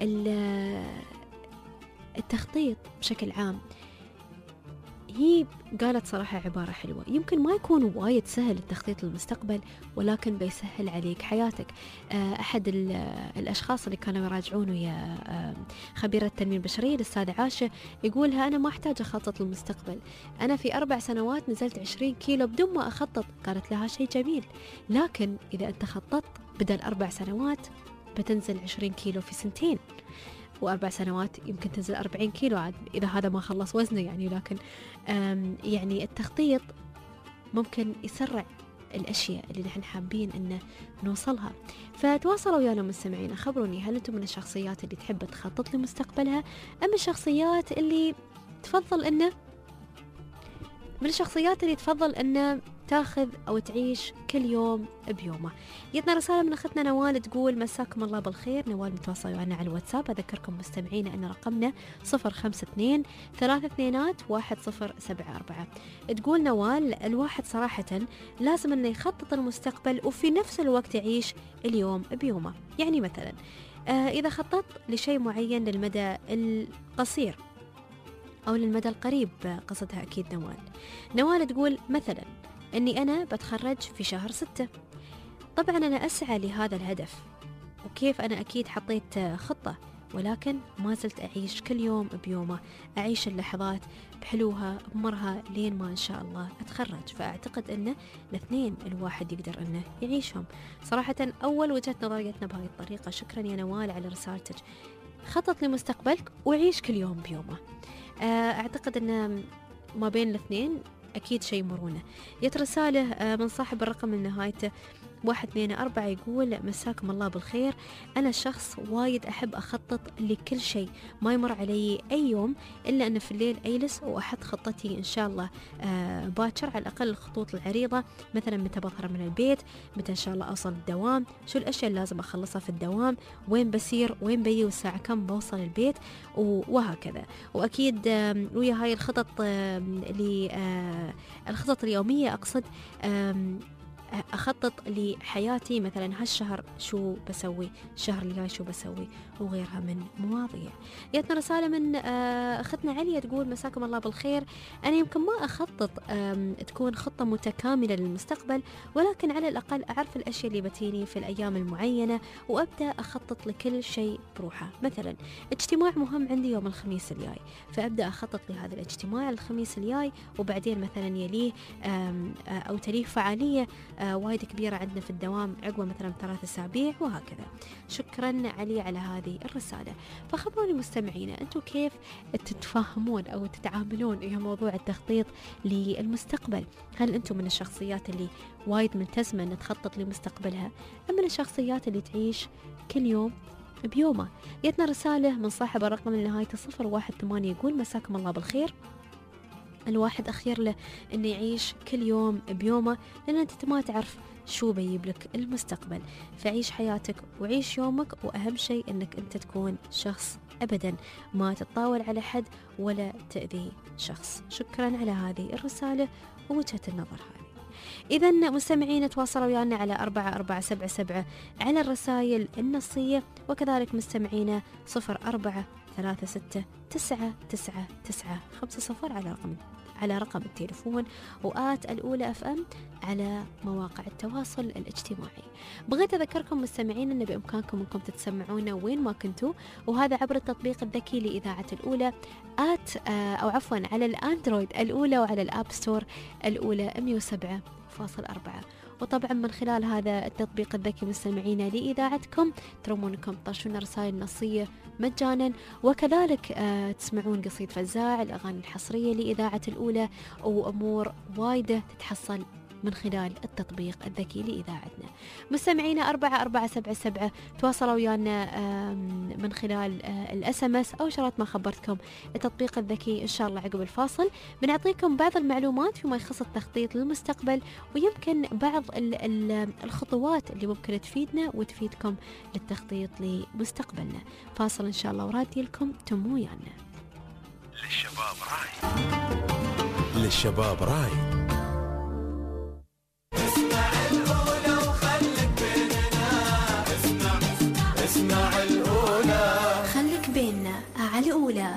التخطيط بشكل عام. هي قالت صراحة عبارة حلوة، يمكن ما يكون وايد سهل التخطيط للمستقبل ولكن بيسهل عليك حياتك. أحد الأشخاص اللي كانوا يراجعون ويا خبيرة التنمية البشرية الأستاذة عاشة يقولها أنا ما أحتاج أخطط للمستقبل، أنا في 4 سنوات نزلت 20 كيلو بدون ما أخطط. قالت لها شيء جميل، لكن إذا أنت خططت بدل 4 سنوات بتنزل 20 كيلو في 2 سنين، و4 سنوات يمكن تنزل 40 كيلو عاد إذا هذا ما خلص وزنه يعني. لكن يعني التخطيط ممكن يسرع الأشياء اللي نحن حابين أن نوصلها. فتواصلوا ويانا مستمعين، خبروني هل أنتم من الشخصيات اللي تحب تخطط لمستقبلها أم الشخصيات اللي تفضل أن تاخذ أو تعيش كل يوم بيومه. جتنا رسالة من أختنا نوال تقول مساكم الله بالخير. نوال متواصلة معنا على الواتساب. أذكركم مستمعينا أن رقمنا 052 321 1074. تقول نوال الواحد صراحة لازم أنه يخطط المستقبل وفي نفس الوقت يعيش اليوم بيومه. يعني مثلا إذا خططت لشيء معين للمدى القصير أو للمدى القريب، قصدها أكيد نوال تقول مثلا أني أنا بتخرج في شهر 6. طبعا أنا أسعى لهذا الهدف، وكيف أنا أكيد حطيت خطة، ولكن ما زلت أعيش كل يوم بيومه، أعيش اللحظات بحلوها بمرها لين ما إن شاء الله أتخرج. فأعتقد أنه الاثنين الواحد يقدر أنه يعيشهم. صراحة أول وجهة نظريتنا بهذه الطريقة. شكرا يا نوال على رسالتك. خطط لمستقبلك وعيش كل يوم بيومه. أعتقد أن ما بين الاثنين أكيد شيء مرونة. جت رسالة من صاحب الرقم من نهايته 124 يقول مساكم الله بالخير. أنا شخص وايد أحب أخطط لكل شيء، ما يمر علي أي يوم إلا أن في الليل أجلس وأحط خطتي إن شاء الله باكر، على الأقل الخطوط العريضة، مثلا متى بظهر من البيت، متى إن شاء الله أوصل الدوام، شو الأشياء اللي لازم أخلصها في الدوام، وين بسير، وين بيجي، والساعة كم بوصل البيت، وهكذا. وأكيد ويا هاي الخطط الخطط اليومية أقصد أخطط لحياتي، مثلا هالشهر شو بسوي، الشهر اللي جاي شو بسوي، وغيرها من مواضيع. جاتنا رسالة من أختنا عليا تقول مساكم الله بالخير. أنا يمكن ما أخطط تكون خطة متكاملة للمستقبل، ولكن على الأقل أعرف الأشياء اللي بتيني في الأيام المعينة وأبدأ أخطط لكل شيء بروحه. مثلا اجتماع مهم عندي يوم الخميس الجاي، فأبدأ أخطط لهذا الاجتماع الخميس الجاي، وبعدين مثلا يليه أو تليه فعالية وايد كبيرة عندنا في الدوام عقبة مثلا 3 أسابيع، وهكذا. شكرا علي على هذه الرسالة. فخبروني مستمعينا أنتم كيف تتفاهمون أو تتعاملون ويا موضوع التخطيط للمستقبل؟ هل أنتم من الشخصيات اللي وايد ملتزمة أن تخطط لمستقبلها، أم من الشخصيات اللي تعيش كل يوم بيومه؟ جتنا رسالة من صاحب الرقم اللي نهايته 018 يقول مساكم الله بالخير. الواحد أخير له أنه يعيش كل يوم بيومه، لأن أنت ما تعرف شو بيجيب لك المستقبل. فعيش حياتك وعيش يومك، وأهم شيء أنك أنت تكون شخص أبدا ما تتطاول على حد ولا تأذي شخص. شكرا على هذه الرسالة ووجهة النظر هذه. إذا مستمعين تواصلوا ويانا على 4477 على الرسائل النصية، وكذلك مستمعينا 0436999950 على رقم التليفون، وآت الأولى FM على مواقع التواصل الاجتماعي. بغيت أذكركم مستمعين أن بإمكانكم أنكم تتسمعونا وين ما كنتوا، وهذا عبر التطبيق الذكي لإذاعة الأولى على الأندرويد الأولى، وعلى الآب ستور الأولى 107.4. وطبعا من خلال هذا التطبيق الذكي مستمعينا لإذاعتكم ترمون انكم تطرشون رسائل نصية مجانا، وكذلك تسمعون قصيد فزاع، الأغاني الحصرية لإذاعة الأولى، وأمور وايدة تتحصل من خلال التطبيق الذكي لإذاعتنا. مستمعينا 4477 تواصلوا ويانا من خلال الSMS أو شرط ما خبرتكم التطبيق الذكي. إن شاء الله عقب الفاصل بنعطيكم بعض المعلومات فيما يخص التخطيط للمستقبل، ويمكن بعض الخطوات اللي ممكن تفيدنا وتفيدكم للتخطيط لمستقبلنا. فاصل إن شاء الله ورادي لكم تموا ويانا. للشباب راي. اسمع الأولى، خليك بيننا على الأولى.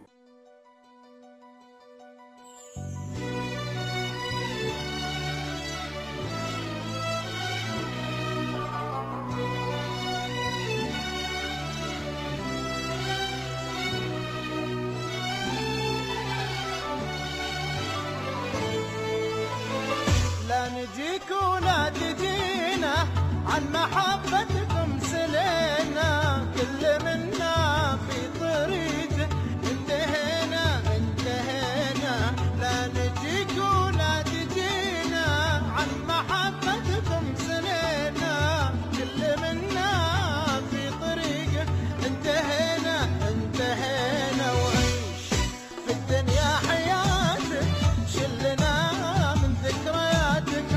لا نجيك ولا تجينا عن محبتكم سلينا، كل منا في طريق انتهينا. لا نجيك ولا تجينا عن محبتكم سلينا، كل منا في طريق انتهينا. وعيش في الدنيا حياتك، شلنا من ذكرياتك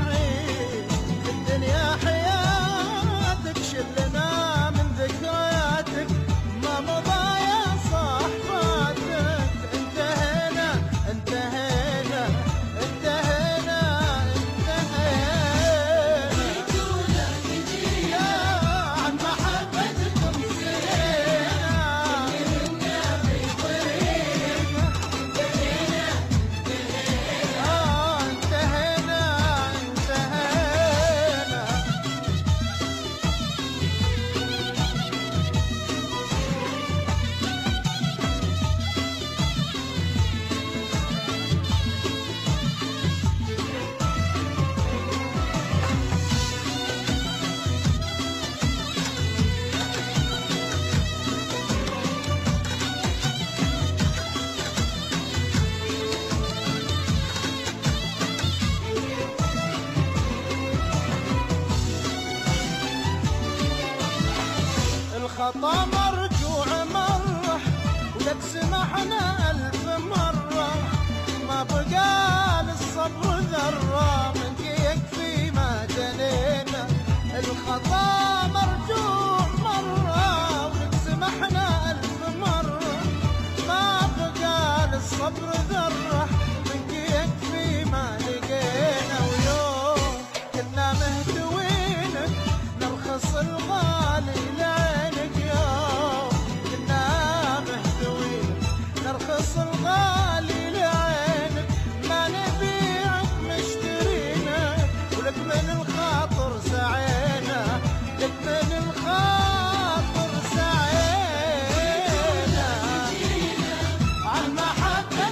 مرجوع مرة ولك سمحنا ألف مرة، ما بقى للصبر ذرة منك يكفي ما جنينا. الخطا مرجوع مرة ولك سمحنا ألف مرة، ما بقى للصبر ذرة منك يكفي ما لقينا. ويوم كنا مهتوينك نرخص الغالي لعينك، يوم كنا مهتوينك نرخص الغالي لعينك، ما نبيعك مشترينك ولك من الخاطر سعينا، لك من الخاطر سعينا. عالمحبة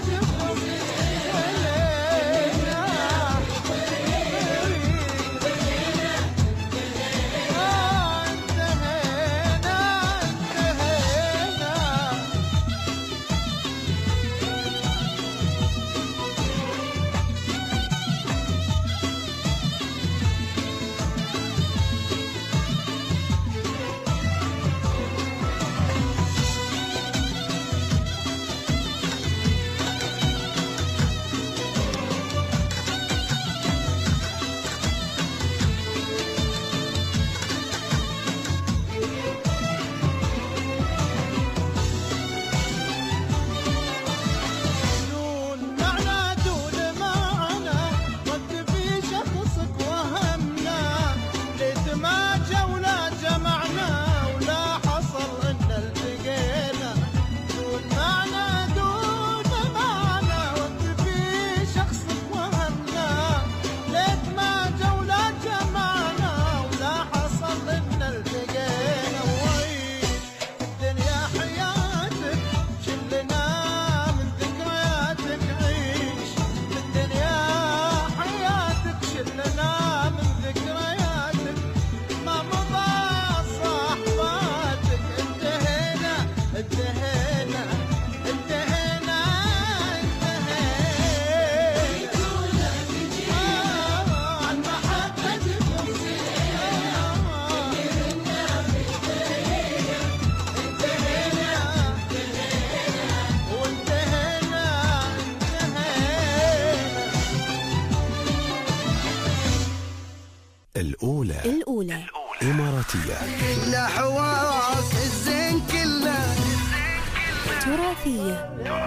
الأولى إماراتية. لا حواس الزين كله تراثية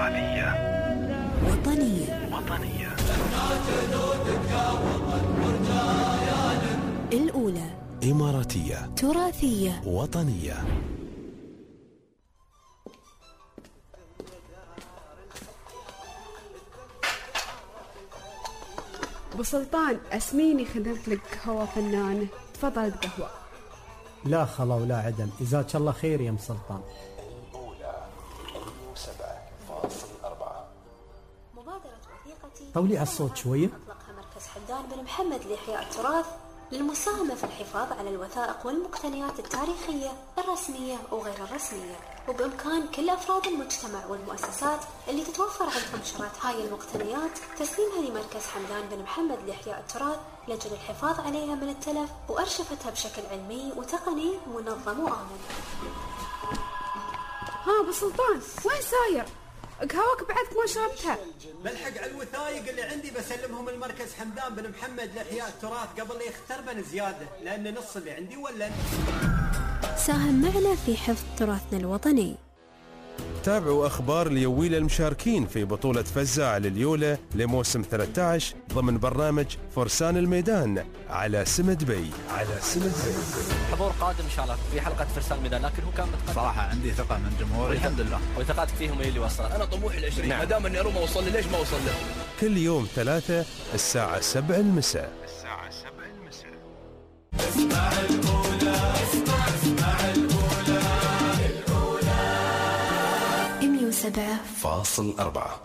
وطنية. الأولى إماراتية تراثية وطنية. أبو سلطان اسميني خدمت لك قهوة فنانة، تفضل قهوة. لا خلا ولا عدم، جزاك الله خير يا ام سلطان. مبادرة وثيقتي طولي على الصوت شوية. أطلقها مركز حمدان بن محمد لإحياء التراث للمساهمة في الحفاظ على الوثائق والمقتنيات التاريخية الرسمية وغير الرسمية، وبإمكان كل أفراد المجتمع والمؤسسات اللي تتوفر عندهم شرايط هاي المقتنيات تسليمها لمركز حمدان بن محمد لإحياء التراث لأجل الحفاظ عليها من التلف وأرشفتها بشكل علمي وتقني منظم وآمن. ها أبو سلطان وين ساير؟ قهوك بعدك ما شربتها. بلحق على الوثائق اللي عندي بسلمهم المركز حمدان بن محمد لإحياء التراث قبل لا يختربن زيادة، لأن نص اللي عندي ولا. ساهم معنا في حفظ تراثنا الوطني. تابعوا أخبار اليويلة المشاركين في بطولة فزاع لليولة لموسم 13 ضمن برنامج فرسان الميدان على سمد بي. حضور قادم إن شاء الله في حلقة فرسان الميدان، لكن هو كان متقدم. صراحة عندي ثقة من جمهوري الحمد لله، وثقاتك فيهم هي اللي وصلت. أنا طموحي ال20، ما دام إني أروم أوصل لي ليش ما أوصل له؟ كل يوم 3 الساعة 7 المساء. اسمع الأولى، اسمع الأولى، الأولى 107.4.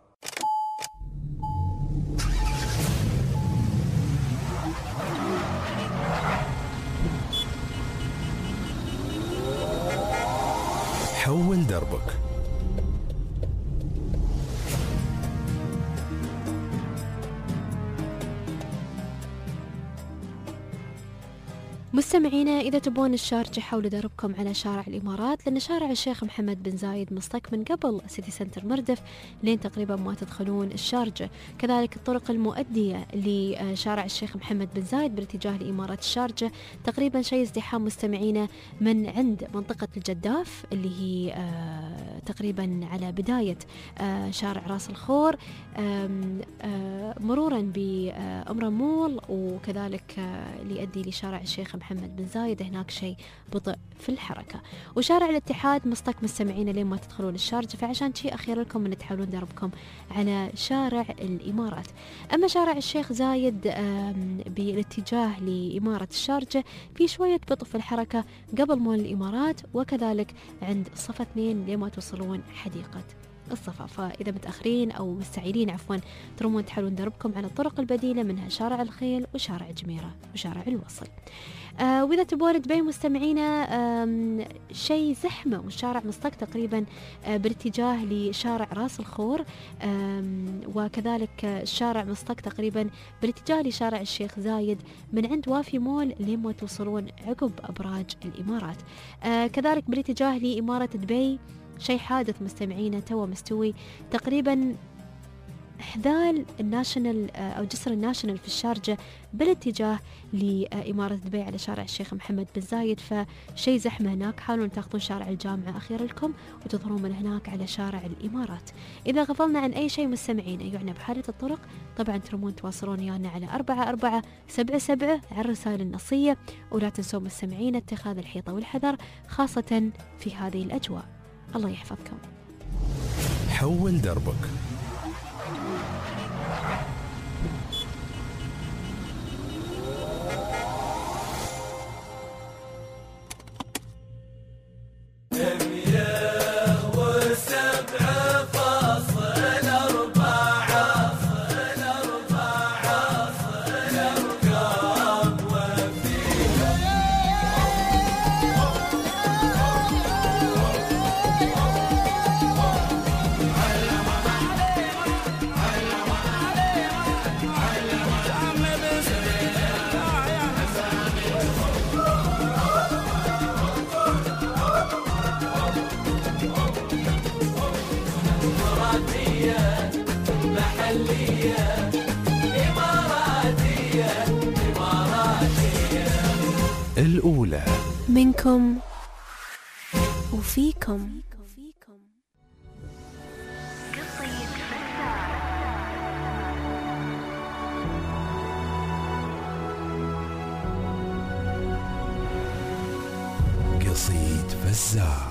حول دربك. مستمعينا إذا تبون الشارجة حاولوا دربكم على شارع الإمارات، لأن شارع الشيخ محمد بن زايد مستكمن قبل سيتي سنتر مردف لين تقريبا ما تدخلون الشارجة. كذلك الطرق المؤدية لشارع الشيخ محمد بن زايد بالاتجاه لإمارات الشارجة تقريبا شيء ازدحام مستمعينا من عند منطقة الجداف اللي هي تقريبا على بداية شارع راس الخور، مرورا بأمرمول، وكذلك اللي يؤدي لشارع الشيخ محمد بن زايد هناك شيء بطء في الحركة. وشارع الاتحاد مستك مستمعين لين ما تدخلون الشارجة، فعشان شيء أخير لكم أن تحاولون دربكم على شارع الإمارات. أما شارع الشيخ زايد بالاتجاه لإمارة الشارجة في شوية بطء في الحركة قبل مول الإمارات، وكذلك عند صفة 2 لما توصلون حديقة الصفا. فإذا متأخرين أو مستعجلين ترمون تحاولون دربكم على الطرق البديلة، منها شارع الخيل وشارع جميرة وشارع الوصل. وإذا تبون تبين مستمعينا شيء زحمة والشارع مستق تقريبا باتجاه لشارع راس الخور، وكذلك الشارع مستق تقريبا باتجاه لشارع الشيخ زايد من عند وافي مول لما توصلون عقب أبراج الإمارات. كذلك بالاتجاه لإمارة دبي شيء حادث مستمعينا تو مستوي تقريبا حذال الناشنال أو جسر الناشنال في الشارجة بالاتجاه لإمارة دبي على شارع الشيخ محمد بن زايد، فشيء زحمة هناك. حاولوا تاخذون شارع الجامعة أخير لكم وتظهرون من هناك على شارع الإمارات. إذا غفلنا عن أي شيء مستمعين يعنى بحالة الطرق طبعا ترمون تواصلون يانا على 4477 على الرسائل النصية، ولا تنسوا مستمعين اتخاذ الحيطة والحذر خاصة في هذه الأجواء. الله يحفظكم. حول دربك. الأولى منكم وفيكم. قصيد فزاع.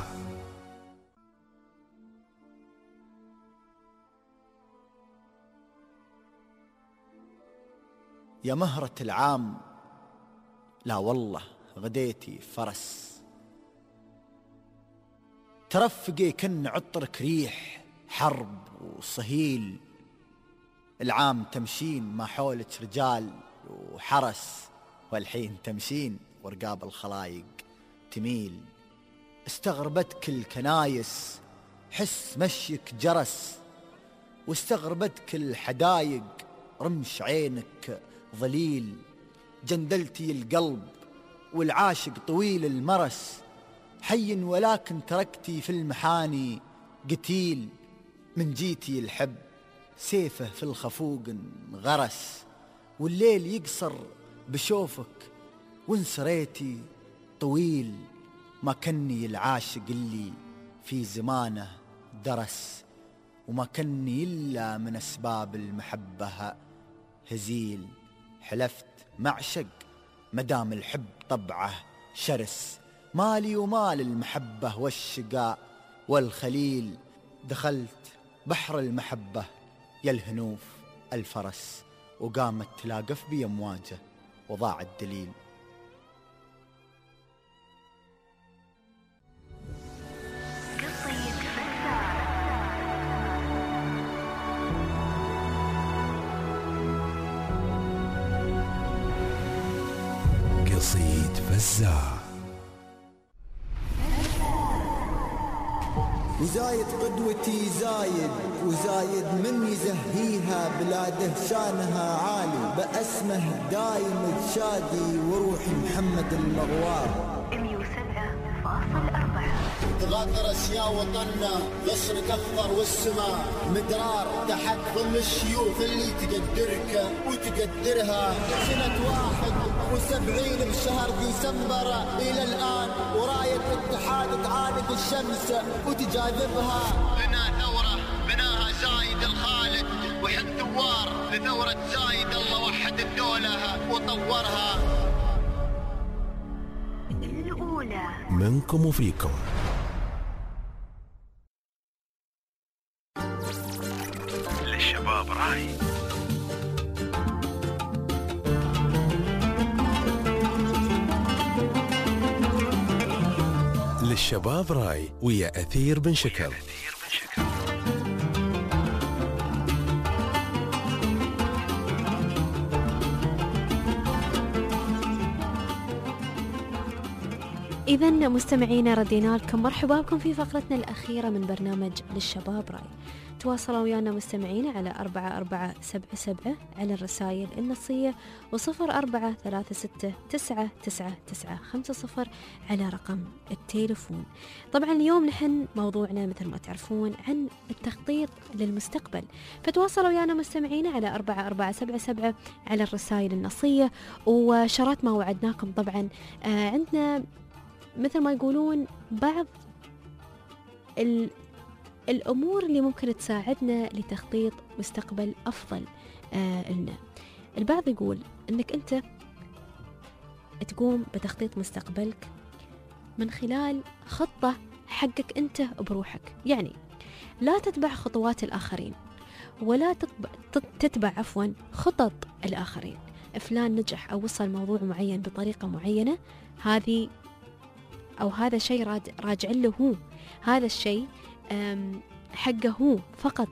يا مهرة العام لا والله غديتي فرس، ترفقي كن عطرك ريح حرب وصهيل، العام تمشين ما حولك رجال وحرس، والحين تمشين ورقاب الخلايق تميل، استغربتك الكنايس حس مشيك جرس، واستغربتك الحدايق رمش عينك ظليل، جندلتي القلب والعاشق طويل المرس، حي ولكن تركتي في المحاني قتيل، من جيتي الحب سيفه في الخفوق غرس، والليل يقصر بشوفك وانسريتي طويل، ما كني العاشق اللي في زمانه درس، وما كني إلا من أسباب المحبة هزيل، حلفت معشق مدام الحب طبعه شرس، مالي ومال المحبة والشقاء والخليل، دخلت بحر المحبة يا الهنوف الفرس، وقامت تلاقف بي أمواجه وضاع الدليل. قصيد فزاع. وزايد قدوتي زايد وزايد من يزهيها بلاده شانها عالي بأسمه دايم تشادي وروحي محمد المغوار 107.4 تغادرس يا وطننا غصن كفر والسماء مدرار تحت ظل الشيوخ اللي تقدرك وتقدرها سنة 71 بشهر ديسمبر إلى الآن وراية اتحاد تعانق الشمس وتجاذبها بنا ثورة بناها زايد الخالد وحد ثوار لثورة زايد الله وحد الدولة وطورها الأولى منكم وفيكم. للشباب راي. للشباب راي ويا أثير بن شكر. إذا مستمعينا ردينا لكم، مرحبا بكم في فقرتنا الأخيرة من برنامج للشباب راي. تواصلوا ويانا مستمعينا على 4477 على الرسائل النصية و0436999950 على رقم التليفون. طبعا اليوم نحن موضوعنا مثل ما تعرفون عن التخطيط للمستقبل، فتواصلوا ويانا مستمعينا على 4477 على الرسائل النصية. وشرات ما وعدناكم طبعا عندنا مثل ما يقولون بعض الأمور اللي ممكن تساعدنا لتخطيط مستقبل أفضل لنا. البعض يقول أنك أنت تقوم بتخطيط مستقبلك من خلال خطة حقك أنت بروحك، يعني لا تتبع خطوات الآخرين ولا تتبع خطط الآخرين. فلان نجح أو وصل موضوع معين بطريقة معينة، هذه أو هذا الشيء راجع له هو، هذا الشيء حقه هو فقط،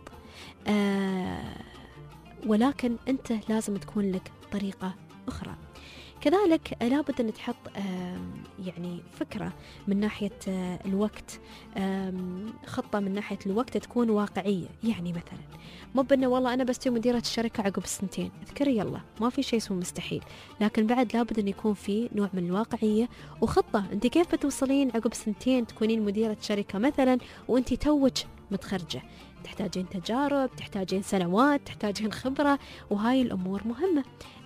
ولكن أنت لازم تكون لك طريقة أخرى. كذلك لابد أن تحط يعني فكرة من ناحية الوقت، خطة من ناحية الوقت تكون واقعية. يعني مثلا مو بأنه والله أنا بستوي مديرة الشركة عقب 2 اذكري يلا ما في شيء اسمه مستحيل، لكن بعد لابد أن يكون في نوع من الواقعية وخطة. أنت كيف بتوصلين عقب 2 تكونين مديرة شركة مثلا وأنت توج متخرجة؟ تحتاجين تجارب، تحتاجين سنوات، تحتاجين خبرة، وهاي الأمور مهمة.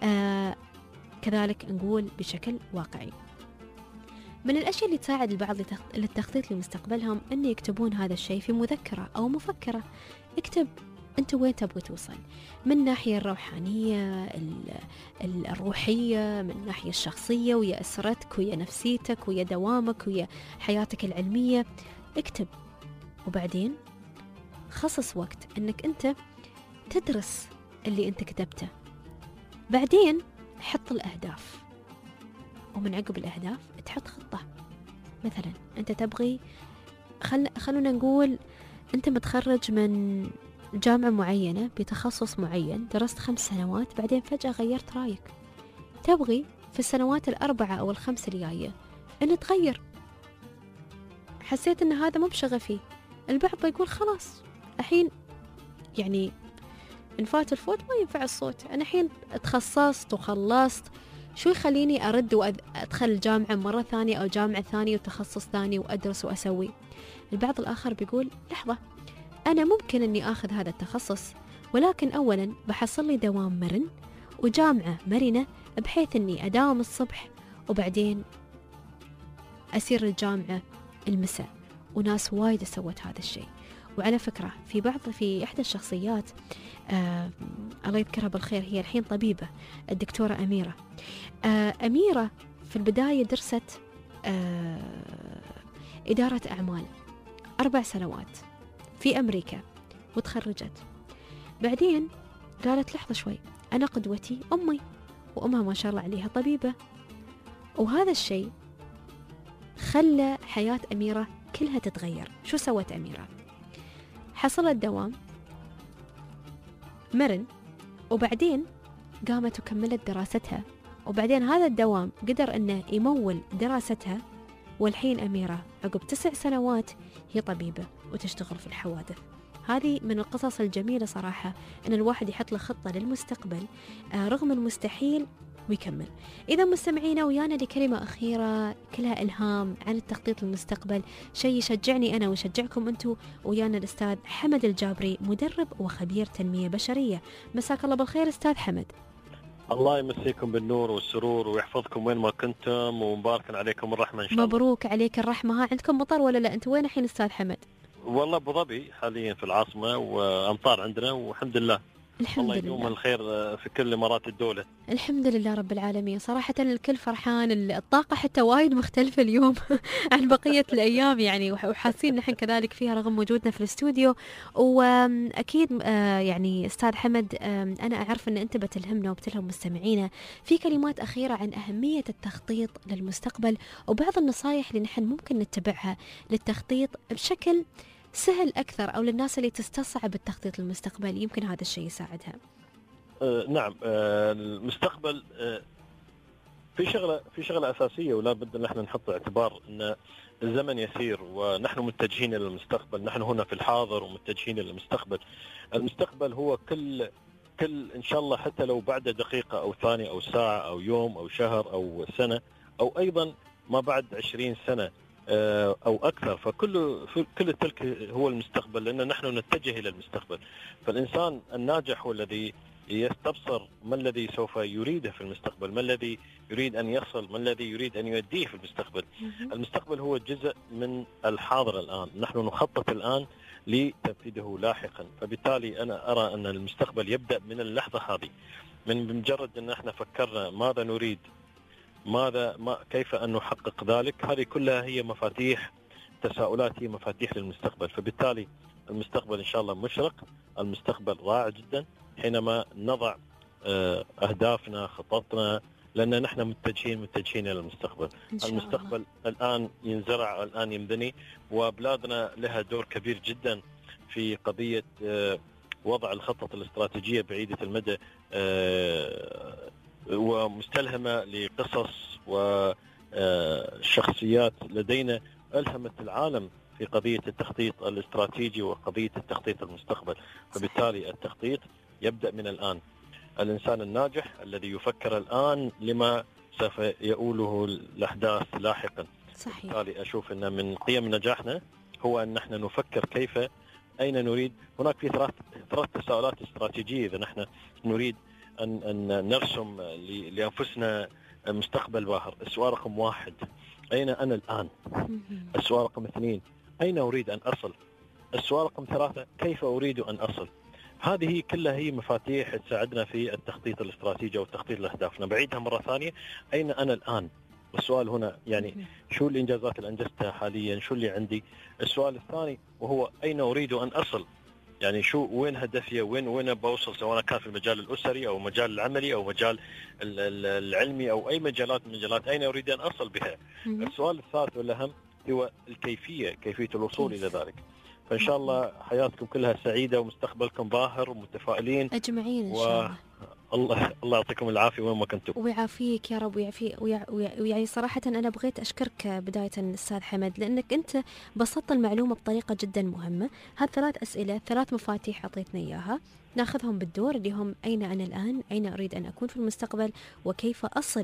كذلك نقول بشكل واقعي. من الأشياء اللي تساعد البعض للتخطيط لمستقبلهم أن يكتبون هذا الشيء في مذكرة أو مفكرة. اكتب أنت وين تبغى توصل من الناحية الروحانية، الروحية، من الناحية الشخصية، ويا أسرتك ويا نفسيتك ويا دوامك ويا حياتك العلمية. اكتب، وبعدين خصص وقت أنك أنت تدرس اللي أنت كتبته. بعدين حط الأهداف، ومن عقب الأهداف تحط خطة. مثلا أنت تبغي خلونا نقول أنت متخرج من جامعة معينة بتخصص معين، درست 5 سنوات، بعدين فجأة غيرت رأيك، تبغي في السنوات 4 أو 5 الجاية أن تغير. حسيت أن هذا مو بشغفي. البعض يقول خلاص الحين يعني إن فات الفوت ما ينفع الصوت، أنا الحين تخصصت وخلصت، شو يخليني أرد وأدخل جامعة مرة ثانية أو جامعة ثانية وتخصص ثاني وأدرس وأسوي. البعض الآخر بيقول لحظة، أنا ممكن أني أخذ هذا التخصص، ولكن أولا بحصل لي دوام مرن وجامعة مرنة بحيث أني أداوم الصبح وبعدين أسير الجامعة المساء. وناس وايد سوت هذا الشيء. وعلى فكرة في إحدى الشخصيات الله يذكرها بالخير، هي الحين طبيبة، الدكتورة أميرة. أميرة في البداية درست إدارة أعمال 4 سنوات في أمريكا وتخرجت. بعدين قالت لحظة شوي، أنا قدوتي أمي، وأمها ما شاء الله عليها طبيبة. وهذا الشيء خلى حياة أميرة كلها تتغير. شو سوت أميرة؟ حصلت دوام مرن، وبعدين قامت وكملت دراستها، وبعدين هذا الدوام قدر أنه يمول دراستها والحين أميرة عقب 9 سنوات هي طبيبة وتشتغل في الحوادث. هذه من القصص الجميلة صراحة، أن الواحد يحط له خطة للمستقبل رغم المستحيل ويكمل. إذا مستمعينا ويانا لكلمة أخيرة كلها إلهام عن التخطيط للمستقبل، شيء يشجعني أنا ويشجعكم أنتم. ويانا الأستاذ حمد الجابري، مدرب وخبير تنمية بشرية. مساك الله بالخير أستاذ حمد. الله يمسيكم بالنور والسرور ويحفظكم وين ما كنتم، ومبارك عليكم الرحمة إن شاء الله. مبروك عليك الرحمة. ها عندكم مطر ولا لا؟ أنت وين الحين أستاذ حمد؟ والله أبو ظبي حاليا في العاصمة، وأمطار عندنا والحمد لله. الحمد الله يدوم الخير في كل إمارات الدولة. الحمد لله رب العالمين. صراحة الكل فرحان، الطاقة حتى وايد مختلفة اليوم عن بقية الأيام يعني، وحاسين نحن كذلك فيها رغم وجودنا في الاستوديو. وأكيد يعني أستاذ حمد أنا أعرف أن أنت بتلهمنا وبتلهم مستمعينا في كلمات أخيرة عن أهمية التخطيط للمستقبل، وبعض النصائح اللي نحن ممكن نتبعها للتخطيط بشكل سهل أكثر، أو للناس اللي تستصعب التخطيط للمستقبل يمكن هذا الشيء يساعدها. نعم، المستقبل في شغلة أساسية ولا بد أن احنا نحط اعتبار أن الزمن يسير ونحن متجهين إلى المستقبل. نحن هنا في الحاضر ومتجهين إلى المستقبل. المستقبل هو كل إن شاء الله، حتى لو بعد دقيقة أو ثانية أو ساعة أو يوم أو شهر أو سنة، أو أيضا ما بعد 20 سنة أو أكثر، كل تلك هو المستقبل، لأن نحن نتجه إلى المستقبل. فالإنسان الناجح هو الذي يستبصر ما الذي سوف يريده في المستقبل، ما الذي يريد أن يصل، ما الذي يريد أن يؤديه في المستقبل. المستقبل هو جزء من الحاضر الآن، نحن نخطط الآن لتنفيذه لاحقا. فبالتالي أنا أرى أن المستقبل يبدأ من اللحظة هذه، من بمجرد أن احنا فكرنا ماذا نريد، كيف أن نحقق ذلك. هذه كلها هي مفاتيح تساؤلات، هي مفاتيح للمستقبل. فبالتالي المستقبل إن شاء الله مشرق، المستقبل رائع جدا حينما نضع أهدافنا، خططنا، لأن نحن متجهين إلى المستقبل. المستقبل الآن ينزرع، الآن ينبني، وبلادنا لها دور كبير جدا في قضية وضع الخطط الاستراتيجية بعيدة المدى، ومستلهمة لقصص وشخصيات لدينا ألهمت العالم في قضية التخطيط الاستراتيجي وقضية التخطيط المستقبل. فبالتالي التخطيط يبدأ من الآن. الإنسان الناجح الذي يفكر الآن لما سوف يؤوله الأحداث لاحقا. صحيح. بالتالي أشوف أن من قيم نجاحنا هو أن نحن نفكر كيف، أين نريد. هناك في ثلاث تساؤلات استراتيجية إذا نحن نريد أن نرسم لأنفسنا مستقبل باهر. السؤال رقم 1: أين أنا الآن؟ السؤال رقم 2: أين أريد أن أصل؟ السؤال رقم 3: كيف أريد أن أصل؟ هذه كلها هي مفاتيح تساعدنا في التخطيط الاستراتيجي والتخطيط لأهدافنا. بعيدها مرة ثانية: أين أنا الآن؟ السؤال هنا يعني شو الإنجازات اللي أنجزتها حاليا، شو اللي عندي. السؤال الثاني وهو أين أريد أن أصل، يعني وين هدفي، وين بوصل، سواء كان في المجال الأسري أو مجال العملي أو مجال العلمي أو أي مجالات من مجالات، أين أريد أن أصل بها. السؤال الثالث والأهم هو الكيفية، كيفية الوصول إلى ذلك. فإن شاء الله حياتكم كلها سعيدة ومستقبلكم باهر ومتفائلين أجمعين إن شاء الله. الله يعطيكم العافية وين ما كنتم. ويعافيك يا رب ويعني صراحة أنا بغيت أشكرك بداية أستاذ حمد، لأنك أنت بسطت المعلومة بطريقة جدا مهمة. هذه 3 أسئلة، 3 مفاتيح أعطيتنا إياها، ناخذهم بالدور اللي هم أين أنا الآن، أين أريد أن أكون في المستقبل، وكيف أصل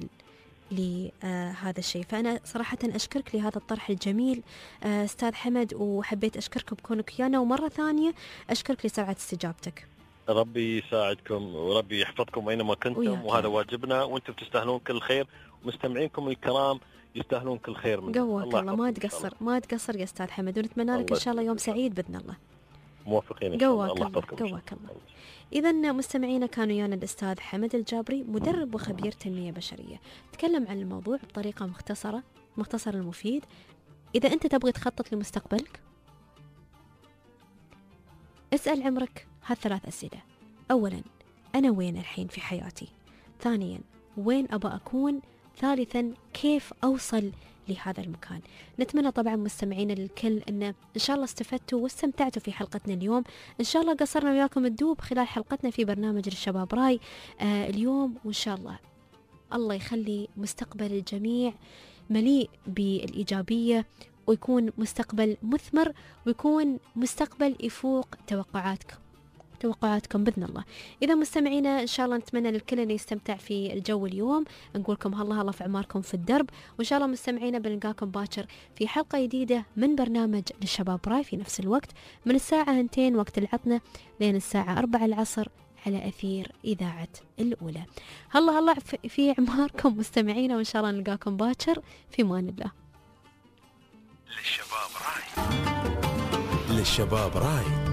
لهذا الشيء. فأنا صراحة أشكرك لهذا الطرح الجميل أستاذ حمد، وحبيت أشكرك بكونك ويانا، ومرة ثانية أشكرك لسرعة استجابتك. ربي يساعدكم وربي يحفظكم أينما كنتم، وهذا واجبنا، وأنتم تستاهلون كل خير، ومستمعينكم الكرام يستاهلون كل خير منكم. قواك الله، ما تقصر يا أستاذ حمد، ونتمنى لك إن شاء الله يوم سعيد بإذن الله. موفقين إن شاء الله. قواك الله. إذا مستمعينا كانوا ويانا الأستاذ حمد الجابري، مدرب وخبير تنمية بشرية، تكلم عن الموضوع بطريقة مختصرة المفيد. إذا أنت تبغي تخطط لمستقبلك، اسأل عمرك هالثلاث أسئلة. أولا، أنا وين الحين في حياتي؟ ثانيا، وين أبى أكون؟ ثالثا، كيف أوصل لهذا المكان؟ نتمنى طبعا مستمعين الكل إن شاء الله استفدتوا واستمتعتوا في حلقتنا اليوم. إن شاء الله قصرنا وياكم الدوب خلال حلقتنا في برنامج الشباب راي اليوم، وإن شاء الله يخلي مستقبل الجميع مليء بالإيجابية، ويكون مستقبل مثمر، ويكون مستقبل يفوق توقعاتكم بإذن الله. إذا مستمعينا إن شاء الله نتمنى للكل أن يستمتع في الجو اليوم، نقولكم هلا في عماركم في الدرب، وإن شاء الله مستمعينا بنلقاكم باكر في حلقة جديدة من برنامج للشباب راي في نفس الوقت من الساعة 2 وقت العطلة لين الساعة 4 العصر على أثير إذاعة الأولى. هلا في عماركم مستمعينا، وإن شاء الله نلقاكم باكر في مان الله. للشباب راي